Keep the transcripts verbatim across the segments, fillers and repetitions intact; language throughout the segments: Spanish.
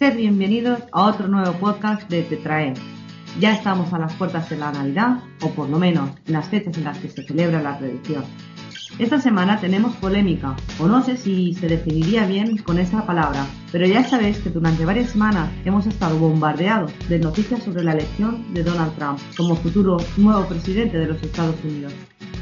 Sed bienvenidos a otro nuevo podcast de Tetrae. Ya estamos a las puertas de la Navidad, o por lo menos en las fechas en las que se celebra la tradición. Esta semana tenemos polémica, o no sé si se definiría bien con esa palabra, pero ya sabéis que durante varias semanas hemos estado bombardeados de noticias sobre la elección de Donald Trump como futuro nuevo presidente de los Estados Unidos.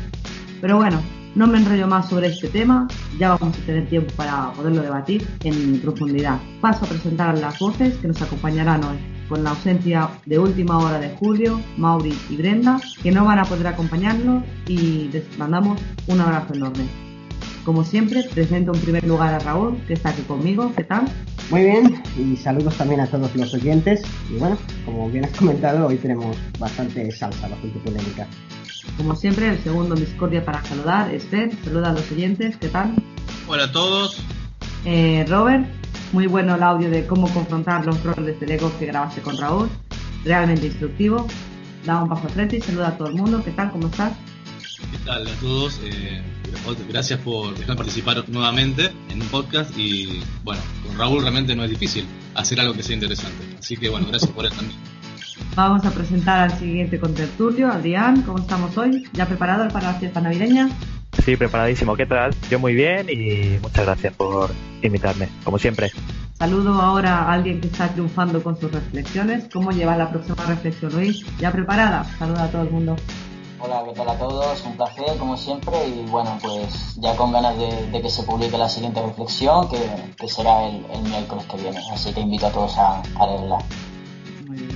Pero bueno, no me enrollo más sobre este tema, ya vamos a tener tiempo para poderlo debatir en profundidad. Paso a presentar a las voces que nos acompañarán hoy, con la ausencia de última hora de Julio, Mauri y Brenda, que no van a poder acompañarnos, y les mandamos un abrazo enorme. Como siempre, presento en primer lugar a Raúl, que está aquí conmigo. ¿Qué tal? Muy bien, y saludos también a todos los oyentes. Y bueno, como bien has comentado, hoy tenemos bastante salsa, bastante polémica. Como siempre, el segundo en discordia para saludar es Fer. Saluda a los oyentes. ¿Qué tal? Hola a todos. Eh, Robert, muy bueno el audio de cómo confrontar los roles de Lego que grabaste con Raúl. Realmente instructivo. Da un paso al frente y saluda a todo el mundo. ¿Qué tal? ¿Cómo estás? ¿Qué tal a todos? Eh, gracias por dejarme participar nuevamente en un podcast. Y bueno, con Raúl realmente no es difícil hacer algo que sea interesante. Así que bueno, gracias por él también. Vamos a presentar al siguiente contertulio, Adrián. ¿Cómo estamos hoy? ¿Ya preparado para la fiesta navideña? Sí, preparadísimo. ¿Qué tal? Yo muy bien y muchas gracias por invitarme, como siempre. Saludo ahora a alguien que está triunfando con sus reflexiones. ¿Cómo lleva la próxima reflexión, Luis? ¿Ya preparada? Saluda a todo el mundo. Hola, ¿qué tal a todos? Un placer, como siempre, y bueno, pues ya con ganas de, de que se publique la siguiente reflexión, que, que será el, el miércoles que viene. Así que invito a todos a, a leerla. Muy bien.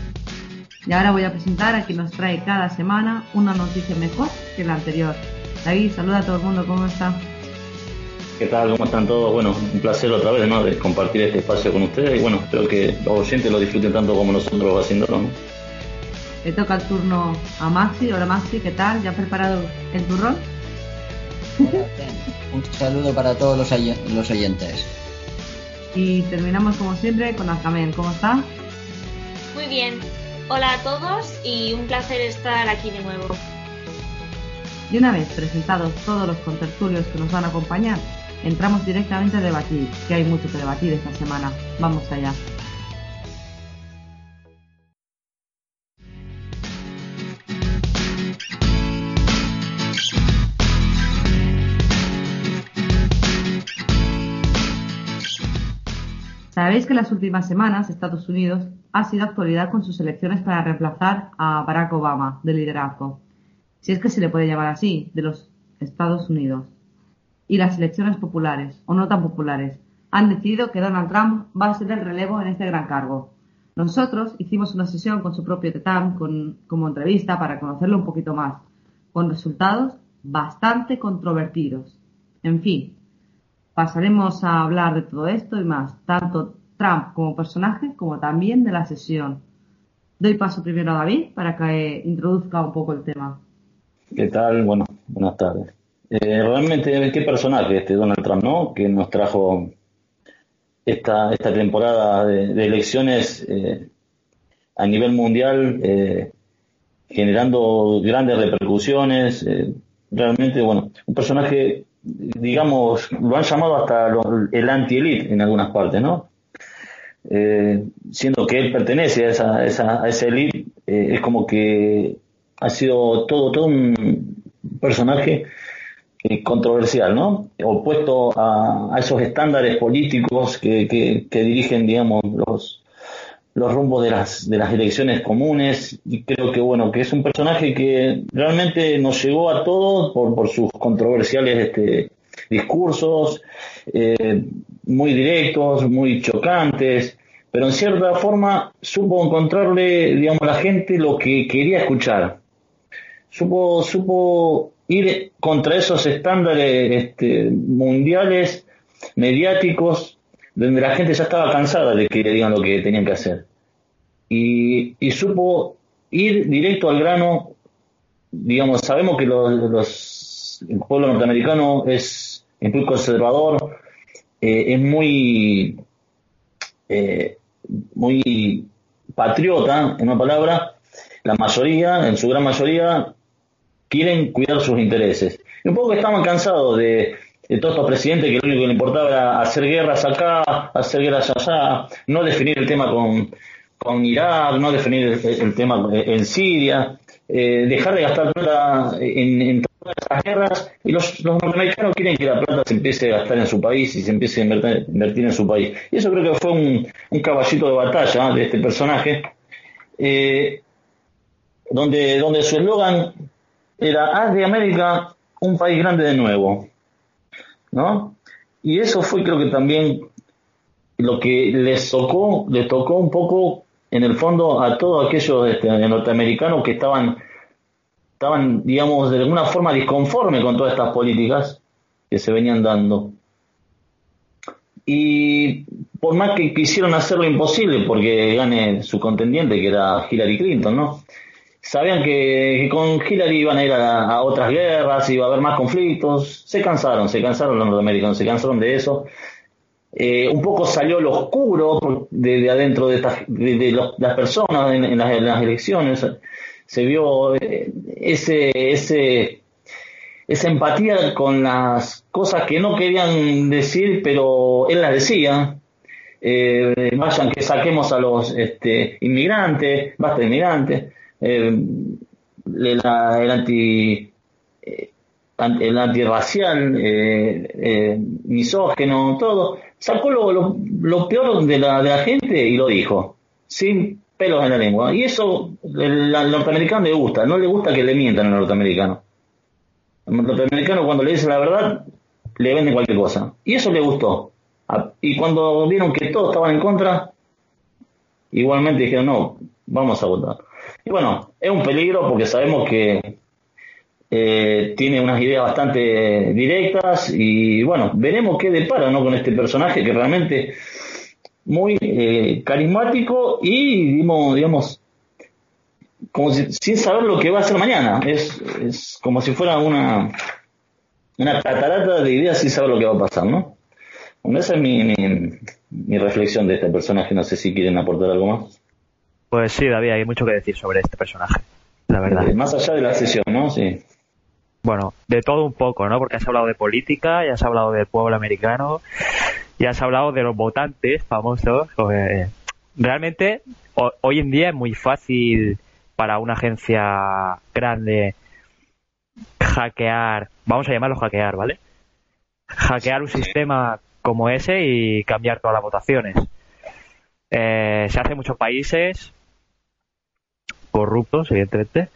Y ahora voy a presentar a quien nos trae cada semana una noticia mejor que la anterior. David, saluda a todo el mundo, ¿cómo está? ¿Qué tal? ¿Cómo están todos? Bueno, un placer otra vez, ¿no?, de compartir este espacio con ustedes y bueno, espero que los oyentes lo disfruten tanto como nosotros haciéndolo, ¿no? Le toca el turno a Maxi. Hola Maxi, ¿qué tal? ¿Ya has preparado el turrón? Hola, un saludo para todos los, oy- los oyentes. Y terminamos como siempre con Alcamen, ¿cómo está? Muy bien. Hola a todos y un placer estar aquí de nuevo. Y una vez presentados todos los contertulios que nos van a acompañar, entramos directamente a debatir, que hay mucho que debatir esta semana. Vamos allá. Sabéis que en las últimas semanas Estados Unidos ha sido actualidad con sus elecciones para reemplazar a Barack Obama de liderazgo, si es que se le puede llamar así, de los Estados Unidos. Y las elecciones populares, o no tan populares, han decidido que Donald Trump va a ser el relevo en este gran cargo. Nosotros hicimos una sesión con su propio Tetam con, como entrevista para conocerlo un poquito más, con resultados bastante controvertidos. En fin, pasaremos a hablar de todo esto y más, tanto Trump como personaje, como también de la sesión. Doy paso primero a David para que introduzca un poco el tema. ¿Qué tal? Bueno, buenas tardes. Eh, realmente, qué personaje este Donald Trump, ¿no?, que nos trajo esta esta temporada de, de elecciones eh, a nivel mundial, eh, generando grandes repercusiones. Eh, realmente, bueno, un personaje, digamos, lo han llamado hasta lo, el anti-elite en algunas partes, ¿no? Eh, siendo que él pertenece a esa, a esa, a esa elite, eh, es como que ha sido todo, todo un personaje eh, controversial, ¿no? Opuesto a, a esos estándares políticos que, que, que dirigen, digamos, los los rumbos de las de las elecciones comunes. Y creo que bueno, que es un personaje que realmente nos llegó a todos por, por sus controversiales este, discursos, eh, muy directos, muy chocantes, pero en cierta forma supo encontrarle, digamos, a la gente lo que quería escuchar. Supo, supo ir contra esos estándares este, mundiales, mediáticos, donde la gente ya estaba cansada de que le digan lo que tenían que hacer. Y, y supo ir directo al grano. Digamos, sabemos que los, los, el pueblo norteamericano es, es muy conservador, eh, es muy, eh, muy patriota, en una palabra. La mayoría, en su gran mayoría, quieren cuidar sus intereses. Y un poco estaban cansados de, de todos estos presidentes que lo único que le importaba era hacer guerras acá, hacer guerras allá, no definir el tema con, con Irak, no definir el, el tema en Siria, eh, dejar de gastar plata en, en todas esas guerras, y los, los norteamericanos quieren que la plata se empiece a gastar en su país y se empiece a invertir, invertir en su país. Y eso creo que fue un, un caballito de batalla, ¿eh?, de este personaje, eh, donde, donde su eslogan era haz de América un país grande de nuevo, ¿no? Y eso fue, creo que también lo que les tocó, les tocó un poco en el fondo a todos aquellos este, norteamericanos que estaban, estaban, digamos, de alguna forma disconformes con todas estas políticas que se venían dando. Y por más que quisieron hacer lo imposible porque gane su contendiente, que era Hillary Clinton, ¿no? Sabían que, que con Hillary iban a ir a, a otras guerras, iba a haber más conflictos. Se cansaron, se cansaron los norteamericanos, se cansaron de eso. Eh, un poco salió lo oscuro de, de adentro de, estas, de, de los, las personas en, en, las, en las elecciones. Se vio eh, ese, ese, esa empatía con las cosas que no querían decir, pero él las decía. Eh, vayan que saquemos a los este, inmigrantes, basta de inmigrantes. Eh, la, el anti eh, el antirracial, eh, eh, misógeno, todo, sacó lo, lo, lo peor de la, de la gente y lo dijo, sin pelos en la lengua. Y eso el, al norteamericano le gusta, no le gusta que le mientan al norteamericano. Al norteamericano cuando le dice la verdad, le venden cualquier cosa. Y eso le gustó. Y cuando vieron que todos estaban en contra, igualmente dijeron, no, vamos a votar. Y bueno, es un peligro porque sabemos que eh, tiene unas ideas bastante directas y bueno, veremos qué depara, ¿no?, con este personaje que realmente muy eh, carismático y digamos, digamos como si, sin saber lo que va a hacer mañana. Es, es como si fuera una una catarata de ideas sin saber lo que va a pasar, ¿no? Bueno, esa es mi, mi, mi reflexión de este personaje. No sé si quieren aportar algo más. Pues sí, David, hay mucho que decir sobre este personaje, la verdad. Eh, más allá de la sesión, ¿no? Sí. Bueno, de todo un poco, ¿no? Porque has hablado de política, ya has hablado del pueblo americano, ya has hablado de los votantes famosos. Eh, realmente, o, hoy en día es muy fácil para una agencia grande hackear, vamos a llamarlo hackear, ¿vale? Hackear un sistema como ese y cambiar todas las votaciones. Eh, se hace en muchos países corruptos, evidentemente,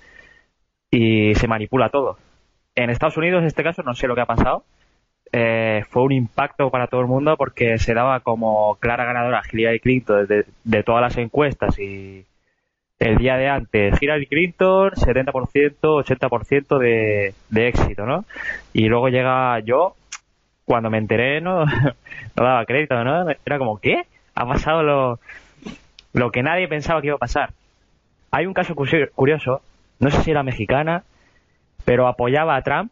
y se manipula todo. En Estados Unidos, en este caso, no sé lo que ha pasado. Eh, fue un impacto para todo el mundo porque se daba como clara ganadora Hillary Clinton de, de todas las encuestas, y el día de antes Hillary Clinton setenta por ciento, ochenta por ciento de, de éxito, ¿no? Y luego llega yo, cuando me enteré, no, no daba crédito, ¿no? Era como, ¿qué? Ha pasado lo, lo que nadie pensaba que iba a pasar. Hay un caso curioso, no sé si era mexicana, pero apoyaba a Trump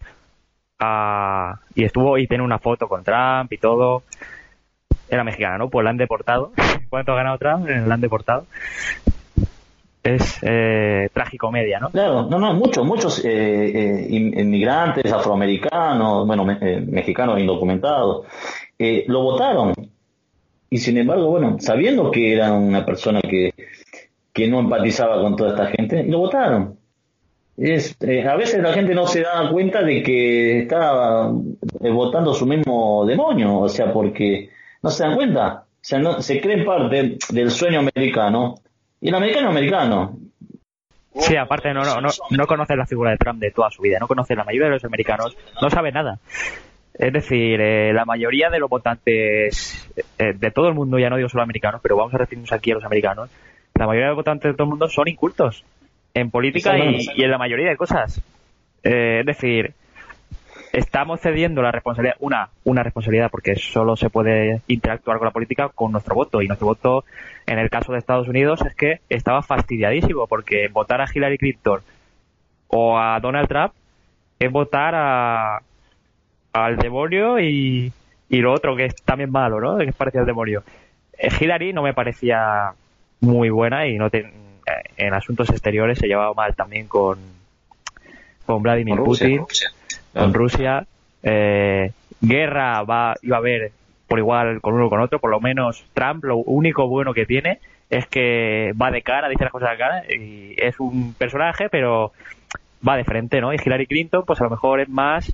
a, y estuvo y tiene una foto con Trump y todo. Era mexicana, ¿no? Pues la han deportado. ¿Cuánto ha ganado Trump? La han deportado. Es eh, tragicomedia, ¿no? Claro, no, no, muchos, muchos eh, eh, inmigrantes afroamericanos, bueno, me, eh, mexicanos indocumentados, eh, lo votaron. Y sin embargo, bueno, sabiendo que era una persona que, que no empatizaba con toda esta gente, lo votaron. Es, eh, a veces la gente no se da cuenta de que está eh, votando su mismo demonio, o sea, porque no se dan cuenta, o sea, no, se creen parte del sueño americano, y el americano es americano. Sí, aparte no, no, no, no conoce la figura de Trump de toda su vida, no conoce la mayoría de los americanos, no sabe nada. Es decir, eh, la mayoría de los votantes eh, de todo el mundo, ya no digo solo americanos, pero vamos a referirnos aquí a los americanos, la mayoría de los votantes de todo el mundo son incultos en política y, y en la mayoría de cosas. Eh, es decir, estamos cediendo la responsabilidad, una, una responsabilidad, porque solo se puede interactuar con la política con nuestro voto, y nuestro voto, en el caso de Estados Unidos, es que estaba fastidiadísimo, porque votar a Hillary Clinton o a Donald Trump es votar a al demonio y, y lo otro que es también malo, ¿no? Que es parecido al demonio. Eh, Hillary no me parecía muy buena y no te, en asuntos exteriores se llevaba mal también con con Vladimir con Putin, Rusia, Rusia. con Rusia. Eh, guerra va iba a haber por igual con uno o con otro. Por lo menos Trump, lo único bueno que tiene es que va de cara, dice las cosas de cara, y es un personaje, pero va de frente, ¿no? Y Hillary Clinton, pues a lo mejor es más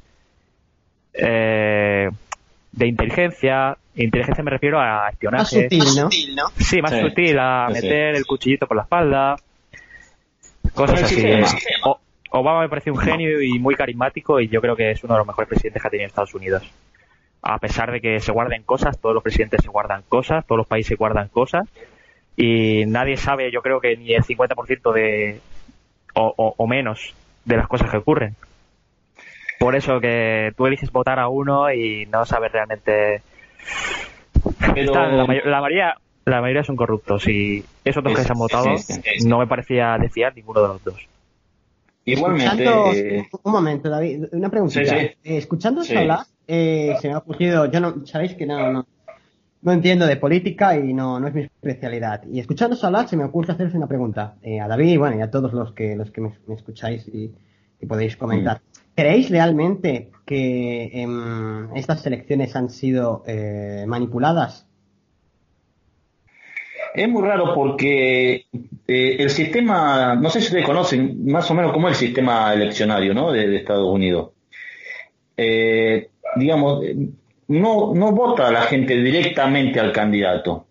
eh, de inteligencia. Inteligencia me refiero a espionaje. Más sutil, ¿no? Sí, más Sí. sutil, a Sí, meter sí. el cuchillito por la espalda. Cosas Con el así. sistema. O- Obama me parece un genio y muy carismático, y yo creo que es uno de los mejores presidentes que ha tenido Estados Unidos. A pesar de que se guarden cosas, todos los presidentes se guardan cosas, todos los países guardan cosas, y nadie sabe, yo creo que ni el cincuenta por ciento de o, o, o menos de las cosas que ocurren. Por eso que tú eliges votar a uno y no sabes realmente. Pero Está, la, may- la mayoría la mayoría son corruptos, y esos dos que Es- se han votado sí, sí, sí. no me parecía de fiar ninguno de los dos. igualmente, Escuchando- eh, un momento, David, una preguntita. Sí, sí. Eh, escuchándoos Sí. hablar, eh, se me ha ocurrido, yo no, sabéis que no, no, no entiendo de política y no, no es mi especialidad. Y escuchándoos hablar se me ocurre haceros una pregunta eh, a David, bueno, y a todos los que los que me, me escucháis y, y podéis comentar. ¿Creéis realmente que em, estas elecciones han sido eh, manipuladas? es muy raro porque eh, el sistema, no sé si ustedes conocen más o menos cómo es el sistema eleccionario, ¿no? de, de Estados Unidos. Eh, digamos, eh, no, no vota la gente directamente al candidato.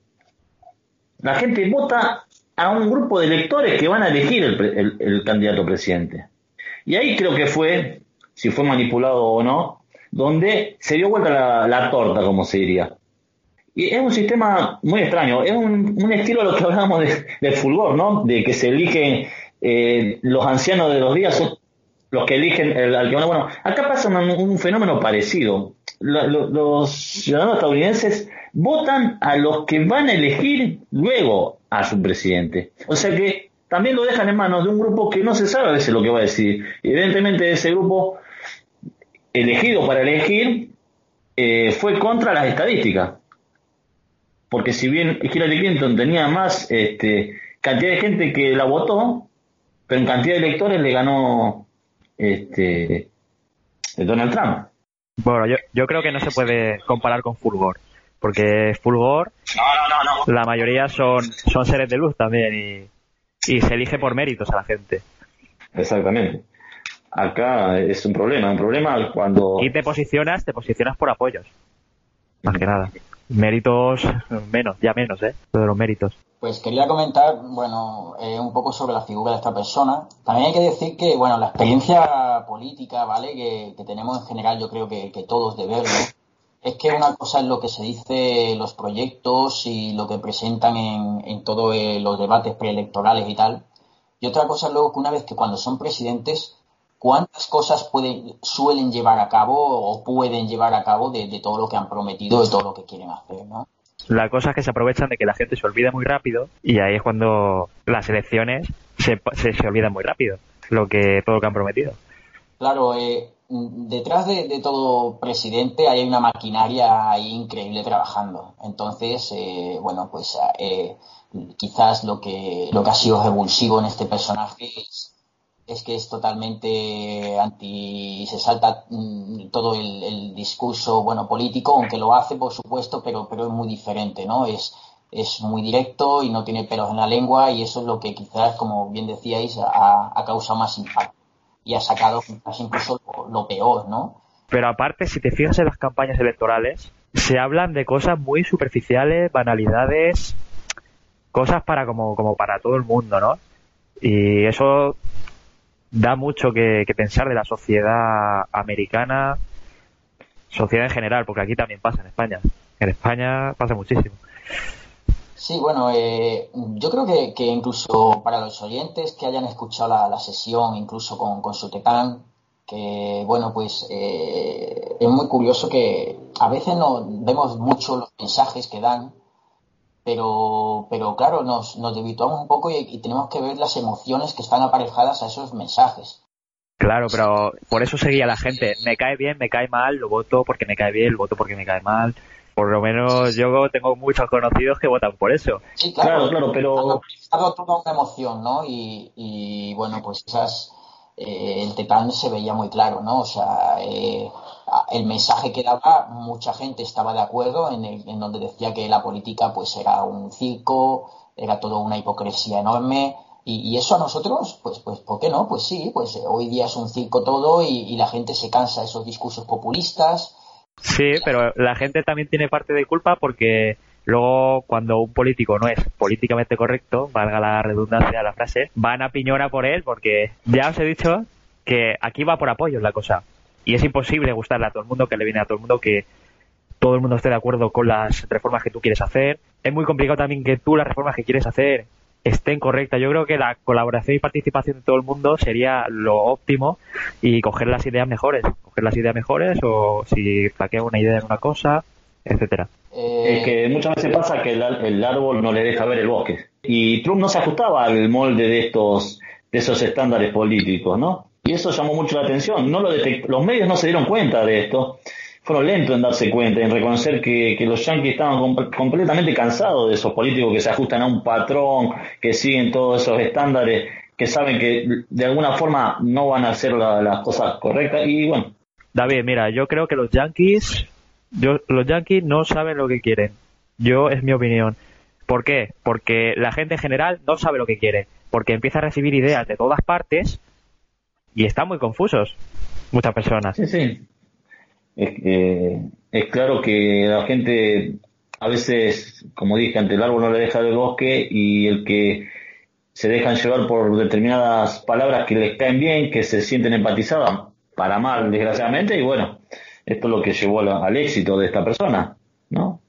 La gente vota a un grupo de electores que van a elegir el, pre- el- el candidato presidente. Y ahí creo que fue, si fue manipulado o no, donde se dio vuelta la, la torta, como se diría. Y es un sistema muy extraño, es un, un estilo de lo que hablábamos de, del fulgor, ¿no? De que se eligen eh, los ancianos de los días, son los que eligen el, al que van a- Bueno, acá pasa un, un fenómeno parecido. La- lo- los ciudadanos estadounidenses votan a los que van a elegir luego a su presidente. O sea que también lo dejan en manos de un grupo que no se sabe a veces lo que va a decir. Evidentemente ese grupo elegido para elegir eh, fue contra las estadísticas. Porque si bien Hillary Clinton tenía más este, cantidad de gente que la votó, pero en cantidad de electores le ganó este, Donald Trump. Bueno, yo, yo creo que no se puede comparar con Fulgor, porque Fulgor, No, no, no, no. la mayoría son, son seres de luz también, y, y se elige por méritos a la gente. Exactamente. Acá es un problema, un problema cuando... Y te posicionas, te posicionas por apoyos, más que nada. Méritos, menos, ya menos, ¿eh? Lo de los méritos. Pues quería comentar, bueno, eh, un poco sobre la figura de esta persona. También hay que decir que, bueno, la experiencia política, ¿vale? Que, que tenemos en general, yo creo que, que todos de verlo, es que una cosa es lo que se dice, los proyectos y lo que presentan en, en todos eh, los debates preelectorales y tal. Y otra cosa es luego que una vez que cuando son presidentes, cuántas cosas pueden, suelen llevar a cabo o pueden llevar a cabo de, de todo lo que han prometido, de todo lo que quieren hacer, ¿no? La cosa es que se aprovechan de que la gente se olvida muy rápido, y ahí es cuando las elecciones se, se, se olvidan muy rápido, lo que todo lo que han prometido. Claro, eh, detrás de, de todo presidente hay una maquinaria ahí increíble trabajando. Entonces, eh, bueno, pues eh, quizás lo que, lo que ha sido revulsivo en este personaje es es que es totalmente anti, se salta mm, todo el, el discurso, bueno, político, aunque lo hace, por supuesto, pero, pero es muy diferente, ¿no? Es, es muy directo y no tiene pelos en la lengua, y eso es lo que quizás, como bien decíais, ha, ha causado más impacto y ha sacado quizás incluso lo, lo peor, ¿no? Pero aparte, si te fijas en las campañas electorales, se hablan de cosas muy superficiales, banalidades, cosas para como, como para todo el mundo, ¿no? Y eso da mucho que, que pensar de la sociedad americana, sociedad en general, porque aquí también pasa en España. En España pasa muchísimo. Sí, bueno, eh, yo creo que, que incluso para los oyentes que hayan escuchado la, la sesión, incluso con, con Sutecán, que bueno, pues eh, es muy curioso que a veces no vemos mucho los mensajes que dan, pero pero claro, nos, nos desvirtuamos un poco y, y tenemos que ver las emociones que están aparejadas a esos mensajes. Claro, pero por eso seguía la gente. Me cae bien, me cae mal, lo voto porque me cae bien, lo voto porque me cae mal. Por lo menos yo tengo muchos conocidos que votan por eso. Sí, claro, Claro, claro, pero- ha dado toda una emoción, ¿no? Y, y bueno, pues esas... Eh, el Tetán se veía muy claro, ¿no? O sea, eh, el mensaje que daba, mucha gente estaba de acuerdo en, el, en donde decía que la política pues era un circo, era toda una hipocresía enorme. Y, y eso a nosotros, pues, pues, ¿por qué no? Pues sí, pues eh, hoy día es un circo todo y, y la gente se cansa de esos discursos populistas. Sí, pero la gente también tiene parte de culpa porque luego cuando un político no es políticamente correcto, valga la redundancia de la frase, van a piñona por él porque ya os he dicho que aquí va por apoyos la cosa. Y es imposible gustarle a todo el mundo, que le viene a todo el mundo, que todo el mundo esté de acuerdo con las reformas que tú quieres hacer. Es muy complicado también que tú las reformas que quieres hacer estén correctas. Yo creo que la colaboración y participación de todo el mundo sería lo óptimo y coger las ideas mejores, coger las ideas mejores o si flaquea una idea en una cosa, etcétera. Eh... Es que muchas veces pasa que el, el árbol no le deja ver el bosque y Trump no se ajustaba al molde de estos de esos estándares políticos, ¿no? Y eso llamó mucho la atención. No lo detect... Los medios no se dieron cuenta de esto. Fueron lentos en darse cuenta, en reconocer que, que los yanquis estaban comp- completamente cansados de esos políticos que se ajustan a un patrón, que siguen todos esos estándares, que saben que de alguna forma no van a hacer la, las cosas correctas. Y bueno. David, mira, yo creo que los yanquis, yo, los yanquis no saben lo que quieren. Yo, es mi opinión. ¿Por qué? Porque la gente en general no sabe lo que quiere. Porque empieza a recibir ideas de todas partes y están muy confusos muchas personas. Sí, sí. Es, eh, es claro que la gente a veces, como dije antes, el árbol no le deja del bosque y el que se dejan llevar por determinadas palabras que les caen bien, que se sienten empatizadas, para mal, desgraciadamente, y bueno, esto es lo que llevó al, al éxito de esta persona, ¿no?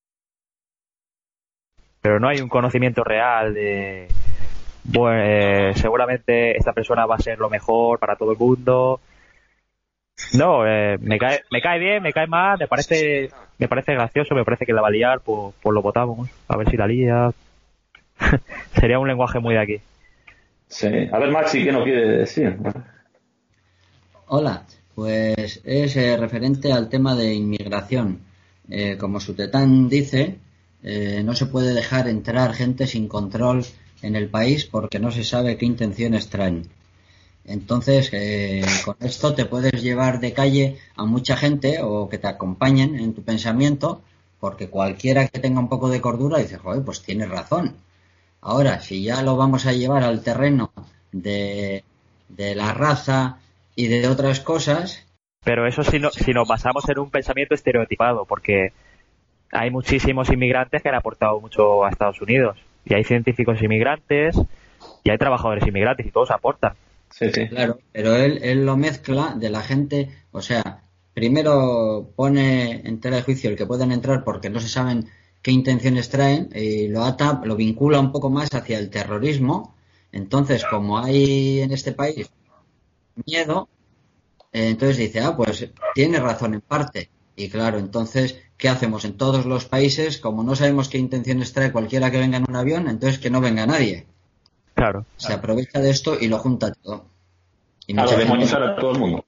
Pero no hay un conocimiento real de, bueno, eh, seguramente esta persona va a ser lo mejor para todo el mundo. No, eh, me cae me cae bien, me cae mal, me parece me parece gracioso, me parece que la va a liar, pues, pues lo votamos, a ver si la lía. Sería un lenguaje muy de aquí. Sí. A ver, Maxi, ¿qué nos quiere decir? Hola, pues es eh, referente al tema de inmigración. Eh, como su tetán dice, eh, no se puede dejar entrar gente sin control en el país porque no se sabe qué intenciones traen. Entonces, eh, con esto te puedes llevar de calle a mucha gente o que te acompañen en tu pensamiento, porque cualquiera que tenga un poco de cordura dice, joder, pues tienes razón. Ahora, si ya lo vamos a llevar al terreno de, de la raza y de otras cosas... Pero eso si, no, si nos basamos en un pensamiento estereotipado, porque hay muchísimos inmigrantes que han aportado mucho a Estados Unidos. Y hay científicos inmigrantes y hay trabajadores inmigrantes y todos aportan. Sí, sí. Claro, pero él, él lo mezcla de la gente, o sea, primero pone en tela de juicio el que pueden entrar porque no se saben qué intenciones traen y lo ata, lo vincula un poco más hacia el terrorismo. Entonces, como hay en este país miedo, eh, entonces dice, ah, pues tiene razón en parte. Y claro, entonces, ¿qué hacemos en todos los países? Como no sabemos qué intenciones trae cualquiera que venga en un avión, entonces que no venga nadie. Claro. Se aprovecha de esto y lo junta todo. Y Claro, mucha demonizar gente... a todo el mundo.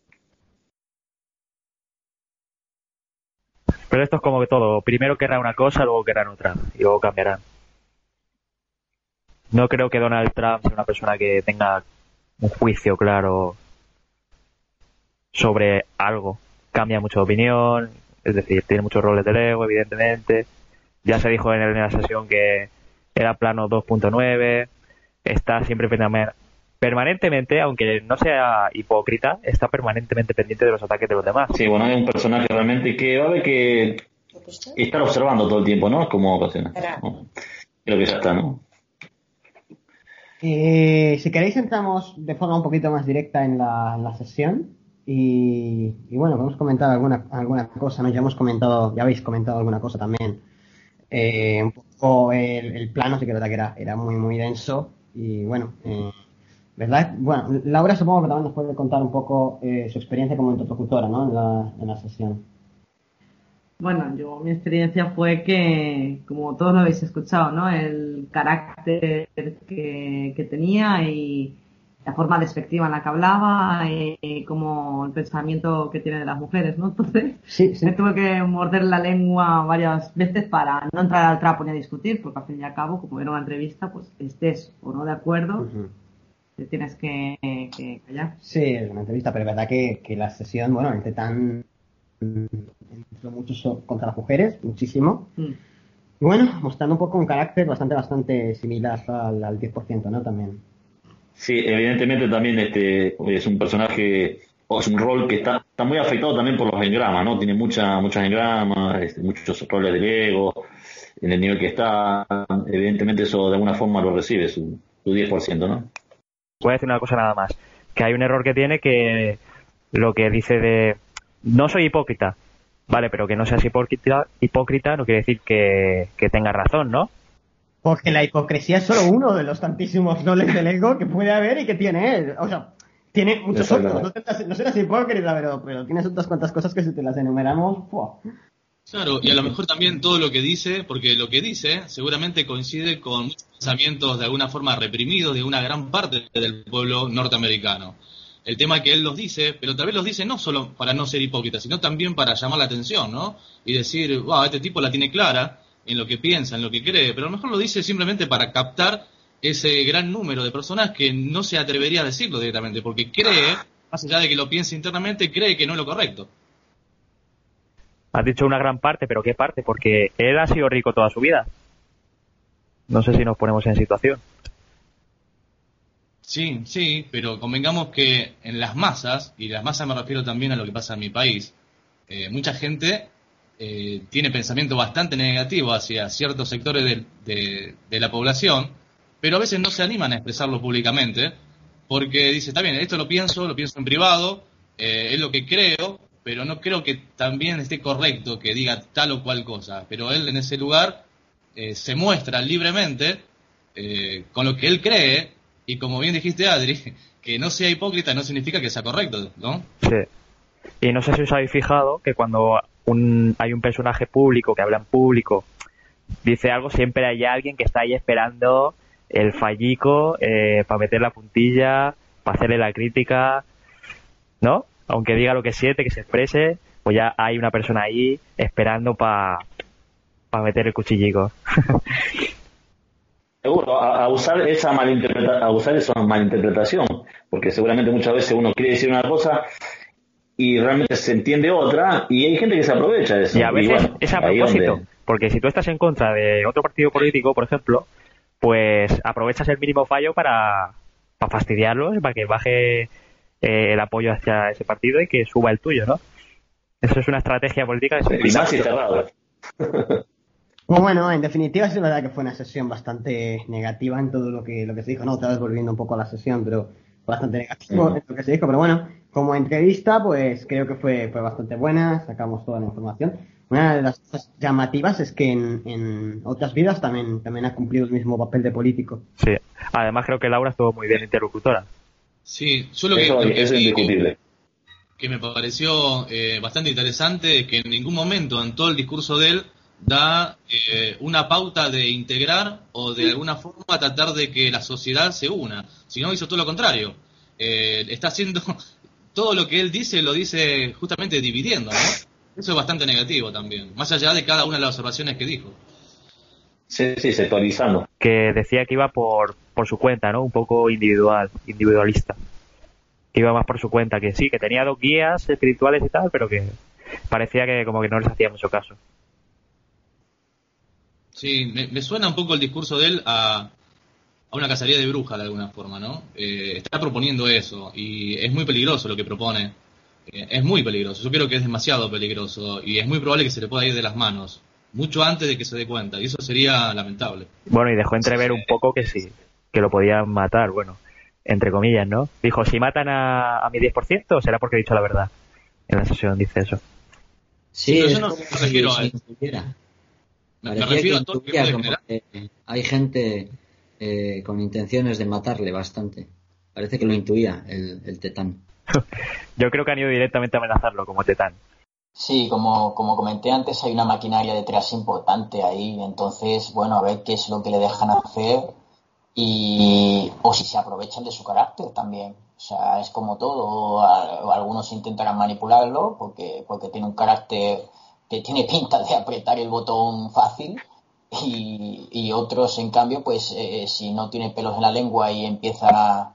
Pero esto es como que todo. Primero querrán una cosa, luego querrán otra. Y luego cambiarán. No creo que Donald Trump sea una persona que tenga un juicio claro sobre algo. Cambia mucho de opinión. Es decir, tiene muchos roles del ego, evidentemente. Ya se dijo en, el, en la sesión que era plano dos punto nueve. Está siempre permanentemente, aunque no sea hipócrita, está permanentemente pendiente de los ataques de los demás. Sí, bueno, es un personaje realmente que va a haber que estar observando todo el tiempo, ¿no? Como ocasiona. ¿No? Creo que ya está, ¿no? Eh, si queréis entramos de forma un poquito más directa en la, en la sesión y, y bueno, hemos comentado alguna alguna cosa, ¿no? Ya hemos comentado, ya habéis comentado alguna cosa también. Eh, un poco el, el plano sí que es verdad que era, era muy muy denso y bueno, eh, ¿verdad? Bueno, Laura supongo que también nos puede contar un poco eh, su experiencia como interlocutora, ¿no? En la, en la sesión. Bueno, yo mi experiencia fue que, como todos lo habéis escuchado, ¿no? El carácter que, que tenía y la forma despectiva en la que hablaba y como el pensamiento que tiene de las mujeres, ¿no? Entonces, sí, sí. me tuve que morder la lengua varias veces para no entrar al trapo ni a discutir, porque al fin y al cabo, como era una entrevista, pues estés o no de acuerdo, uh-huh. te tienes que, que callar. Sí, es una entrevista, pero es verdad que, que la sesión, bueno, el Tetán entre muchos contra las mujeres, muchísimo. Mm. Y bueno, mostrando un poco un carácter bastante, bastante similar al, al diez por ciento, ¿no? También. Sí, evidentemente también este es un personaje, o es un rol que está, está muy afectado también por los engramas, ¿no? Tiene mucha, muchos engramas, este, muchos roles de ego, en el nivel que está, evidentemente eso de alguna forma lo recibe, su, su diez por ciento, ¿no? Voy a decir una cosa nada más, que hay un error que tiene que lo que dice de no soy hipócrita, vale, pero que no seas hipócrita, hipócrita no quiere decir que, que tengas razón, ¿no? Porque la hipocresía es solo uno de los tantísimos roles del ego que puede haber y que tiene él. O sea, tiene muchos otros. No, tentas, no serás hipócrita, pero, pero tienes otras cuantas cosas que si te las enumeramos... ¡fua! Claro, y a lo mejor también todo lo que dice, porque lo que dice seguramente coincide con muchos pensamientos de alguna forma reprimidos de una gran parte del pueblo norteamericano. El tema es que él los dice, pero tal vez los dice no solo para no ser hipócrita, sino también para llamar la atención, ¿no? Y decir, wow, este tipo la tiene clara en lo que piensa, en lo que cree, pero a lo mejor lo dice simplemente para captar ese gran número de personas que no se atrevería a decirlo directamente, porque cree, más allá de que lo piense internamente, cree que no es lo correcto. Has dicho una gran parte, pero ¿qué parte? Porque él ha sido rico toda su vida. No sé si nos ponemos en situación. Sí, sí, pero convengamos que en las masas, y las masas me refiero también a lo que pasa en mi país, eh, mucha gente eh, tiene pensamiento bastante negativo hacia ciertos sectores de, de, de la población, pero a veces no se animan a expresarlo públicamente, porque dice, está bien, esto lo pienso, lo pienso en privado, eh, es lo que creo, pero no creo que también esté correcto que diga tal o cual cosa, pero él en ese lugar eh, se muestra libremente eh, con lo que él cree, y como bien dijiste, Adri, que no sea hipócrita no significa que sea correcto, ¿no? Sí. Y no sé si os habéis fijado que cuando un, hay un personaje público que habla en público, dice algo, siempre hay alguien que está ahí esperando el fallico eh, para meter la puntilla, para hacerle la crítica, ¿no? Aunque diga lo que siente, que se exprese, pues ya hay una persona ahí esperando para pa meter el cuchillico. Seguro, a, a usar esa malinterpreta, a usar esa malinterpretación, porque seguramente muchas veces uno quiere decir una cosa y realmente se entiende otra, y hay gente que se aprovecha de eso. Y a veces y bueno, es a propósito, donde... porque si tú estás en contra de otro partido político, por ejemplo, pues aprovechas el mínimo fallo para, para fastidiarlos, para que baje eh, el apoyo hacia ese partido y que suba el tuyo, ¿no? Eso es una estrategia política de y más y cerrado. Pues bueno, en definitiva es verdad que fue una sesión bastante negativa en todo lo que lo que se dijo, no, otra vez volviendo un poco a la sesión, pero bastante negativo en lo que se dijo, pero bueno, como entrevista pues creo que fue, fue bastante buena, sacamos toda la información. Una de las cosas llamativas es que en, en otras vidas también, también ha cumplido el mismo papel de político. Sí, además creo que Laura estuvo muy bien interlocutora. Sí, yo lo que, eso, lo que, eso es indiscutible. Que me pareció eh, bastante interesante es que en ningún momento en todo el discurso de él da eh, una pauta de integrar o de alguna forma tratar de que la sociedad se una, sino hizo todo lo contrario. Eh, está haciendo todo lo que él dice, lo dice justamente dividiendo, ¿no? Eso es bastante negativo también, más allá de cada una de las observaciones que dijo. Sí, sí, sectorizando. Que decía que iba por, por su cuenta, ¿no? Un poco individual, individualista. Que iba más por su cuenta, que sí, que tenía dos guías espirituales y tal, pero que parecía que como que no les hacía mucho caso. Sí, me, me suena un poco el discurso de él a, a una cacería de brujas de alguna forma, ¿no? Eh, está proponiendo eso y es muy peligroso lo que propone. Eh, es muy peligroso, yo creo que es demasiado peligroso y es muy probable que se le pueda ir de las manos, mucho antes de que se dé cuenta, y eso sería lamentable. Bueno, y dejó entrever un poco que sí, que lo podían matar, bueno, entre comillas, ¿no? Dijo, si matan a, a mi diez por ciento, será porque he dicho la verdad. En la sesión dice eso. Sí, pero es yo no como me refiero si, a él. si Me, me refiero a todo lo que puede generar. que hay gente eh, con intenciones de matarle bastante. Parece que lo intuía el, el Tetán. Yo creo que han ido directamente a amenazarlo como Tetán. Sí, como, como comenté antes, hay una maquinaria detrás importante ahí. Entonces, bueno, a ver qué es lo que le dejan hacer y o si se aprovechan de su carácter también. O sea, es como todo. A, algunos intentarán manipularlo porque, porque tiene un carácter que tiene pinta de apretar el botón fácil y, y otros, en cambio, pues eh, si no tiene pelos en la lengua y empieza a,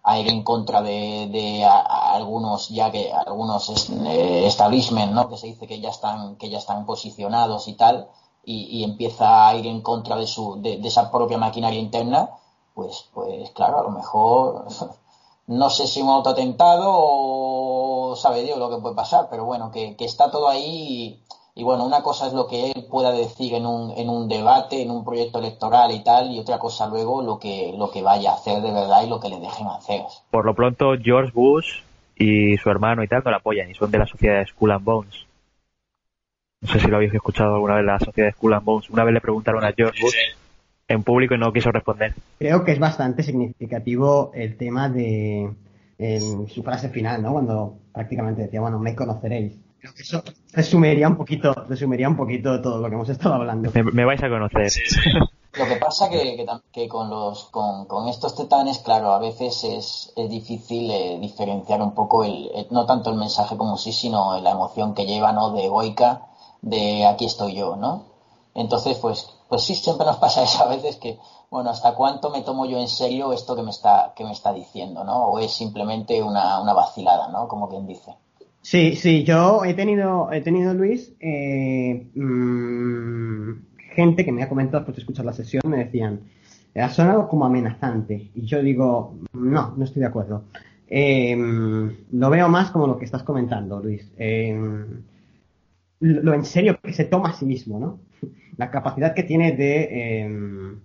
a ir en contra de, de a, a algunos ya que algunos eh, establishment, ¿no? Que se dice que ya están que ya están posicionados y tal, y, y empieza a ir en contra de su de, de esa propia maquinaria interna, pues pues claro, a lo mejor no sé si un autoatentado o sabe Dios lo que puede pasar, pero bueno, que, que está todo ahí. Y, y bueno, una cosa es lo que él pueda decir en un, en un debate, en un proyecto electoral y tal, y otra cosa luego lo que, lo que vaya a hacer de verdad y lo que le dejen hacer. Por lo pronto, George Bush y su hermano y tal no la apoyan y son de la sociedad de Skull and Bones. No sé si lo habéis escuchado alguna vez, la sociedad de Skull and Bones. Una vez le preguntaron a George Bush en público y no quiso responder. Creo que es bastante significativo el tema de en su frase final, ¿no? Cuando prácticamente decía, bueno, me conoceréis. Creo que eso resumiría un poquito, resumiría un poquito todo lo que hemos estado hablando. Me, me vais a conocer. Sí, sí. Lo que pasa que, que, que con los con, con estos titanes, claro, a veces es, es difícil eh, diferenciar un poco el, el no tanto el mensaje como sí, sino la emoción que lleva, ¿no? De egoica, de aquí estoy yo, ¿no? Entonces, pues, pues sí, siempre nos pasa eso a veces que, bueno, ¿hasta cuánto me tomo yo en serio esto que me está, que me está diciendo, ¿no? O es simplemente una, una vacilada, ¿no? Como quien dice. Sí, sí, yo he tenido, he tenido, Luis, eh, mmm, gente que me ha comentado después de escuchar la sesión, me decían, ha sonado como amenazante. Y yo digo, no, no estoy de acuerdo. Eh, lo veo más como lo que estás comentando, Luis. Eh, lo en serio que se toma a sí mismo, ¿no? La capacidad que tiene de eh,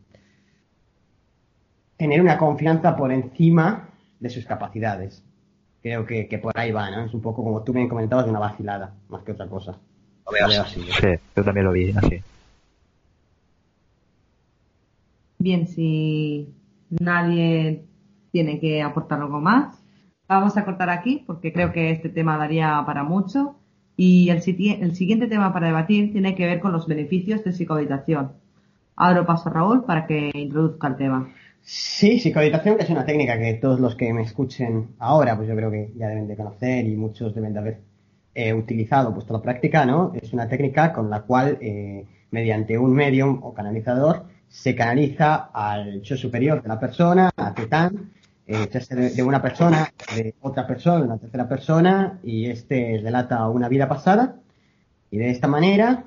tener una confianza por encima de sus capacidades. Creo que, que por ahí va, ¿no? Es un poco como tú bien comentabas, de una vacilada, más que otra cosa. Lo veo, lo veo así. Sí, yo también lo vi así. Bien, si nadie tiene que aportar algo más, vamos a cortar aquí porque creo que este tema daría para mucho. Y el, el siguiente tema para debatir tiene que ver con los beneficios de psicohabitación. Ahora paso a Raúl para que introduzca el tema. Sí, psicohabitación, que es una técnica que todos los que me escuchen ahora, pues yo creo que ya deben de conocer y muchos deben de haber eh, utilizado, puesto la práctica, ¿no? Es una técnica con la cual, eh, mediante un medium o canalizador, se canaliza al yo superior de la persona, a Tetán, eh, de, de una persona, de otra persona, de una tercera persona, y este relata una vida pasada, y de esta manera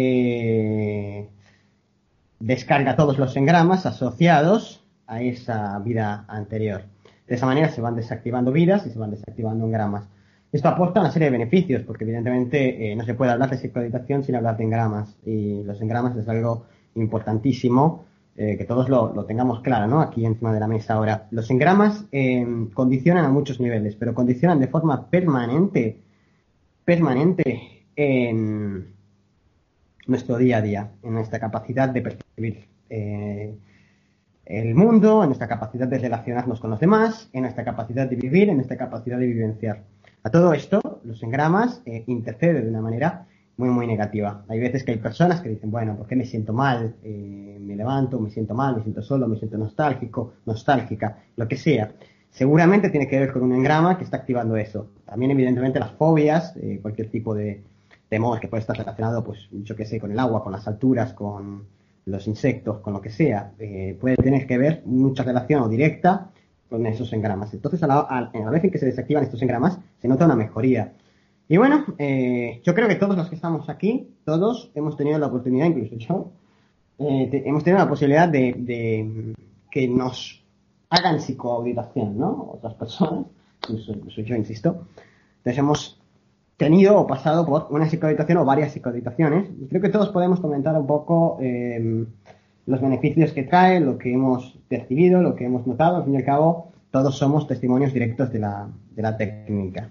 eh, descarga todos los engramas asociados a esa vida anterior. De esa manera se van desactivando vidas y se van desactivando engramas. Esto aporta una serie de beneficios, porque evidentemente eh, no se puede hablar de psicohabitación sin hablar de engramas, y los engramas es algo importantísimo, eh, que todos lo, lo tengamos claro, ¿no? Aquí encima de la mesa ahora. Los engramas eh, condicionan a muchos niveles, pero condicionan de forma permanente, permanente en nuestro día a día, en nuestra capacidad de percibir eh, el mundo, en nuestra capacidad de relacionarnos con los demás, en nuestra capacidad de vivir, en nuestra capacidad de vivenciar. A todo esto, los engramas eh, interceden de una manera muy, muy negativa. Hay veces que hay personas que dicen, bueno, ¿por qué me siento mal? Eh, me levanto, me siento mal, me siento solo, me siento nostálgico, nostálgica, lo que sea. Seguramente tiene que ver con un engrama que está activando eso. También, evidentemente, las fobias, eh, cualquier tipo de temor que puede estar relacionado, pues, yo qué sé, con el agua, con las alturas, con los insectos, con lo que sea, eh, puede tener que ver mucha relación o directa con esos engramas. Entonces, a la, a, a la vez en que se desactivan estos engramas, se nota una mejoría. Y bueno, eh, yo creo que todos los que estamos aquí, todos hemos tenido la oportunidad, incluso yo, eh, te, hemos tenido la posibilidad de, de que nos hagan psicoauditación, ¿no? Otras personas, incluso, incluso yo, insisto. Entonces hemos tenido o pasado por una psicohabitación o varias psicohabitaciones. Y creo que todos podemos comentar un poco eh, los beneficios que trae, lo que hemos percibido, lo que hemos notado. Al fin y al cabo, todos somos testimonios directos de la, de la técnica.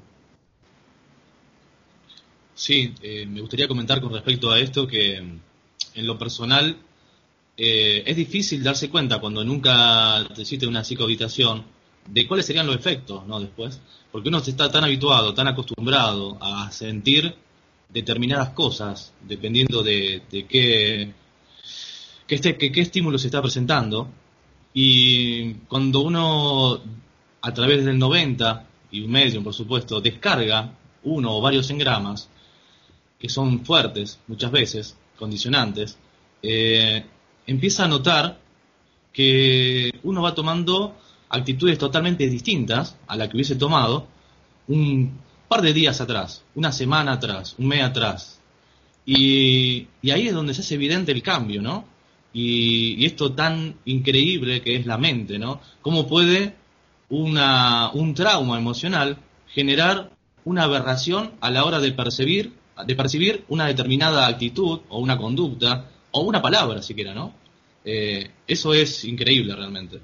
Sí, eh, me gustaría comentar con respecto a esto que en lo personal eh, es difícil darse cuenta cuando nunca te hiciste una psicohabitación de cuáles serían los efectos, ¿no? Después, porque uno está tan habituado, tan acostumbrado a sentir determinadas cosas dependiendo de, de qué, qué, este, qué, qué estímulo se está presentando, y cuando uno a través del noventa y un medium, por supuesto, descarga uno o varios engramas que son fuertes, muchas veces, condicionantes, eh, empieza a notar que uno va tomando actitudes totalmente distintas a la que hubiese tomado un par de días atrás, una semana atrás, un mes atrás. Y, y ahí es donde se hace evidente el cambio, ¿no? Y, y esto tan increíble que es la mente, ¿no? Cómo puede una, un trauma emocional generar una aberración a la hora de percibir, de percibir una determinada actitud o una conducta o una palabra siquiera, ¿no? Eh, eso es increíble realmente.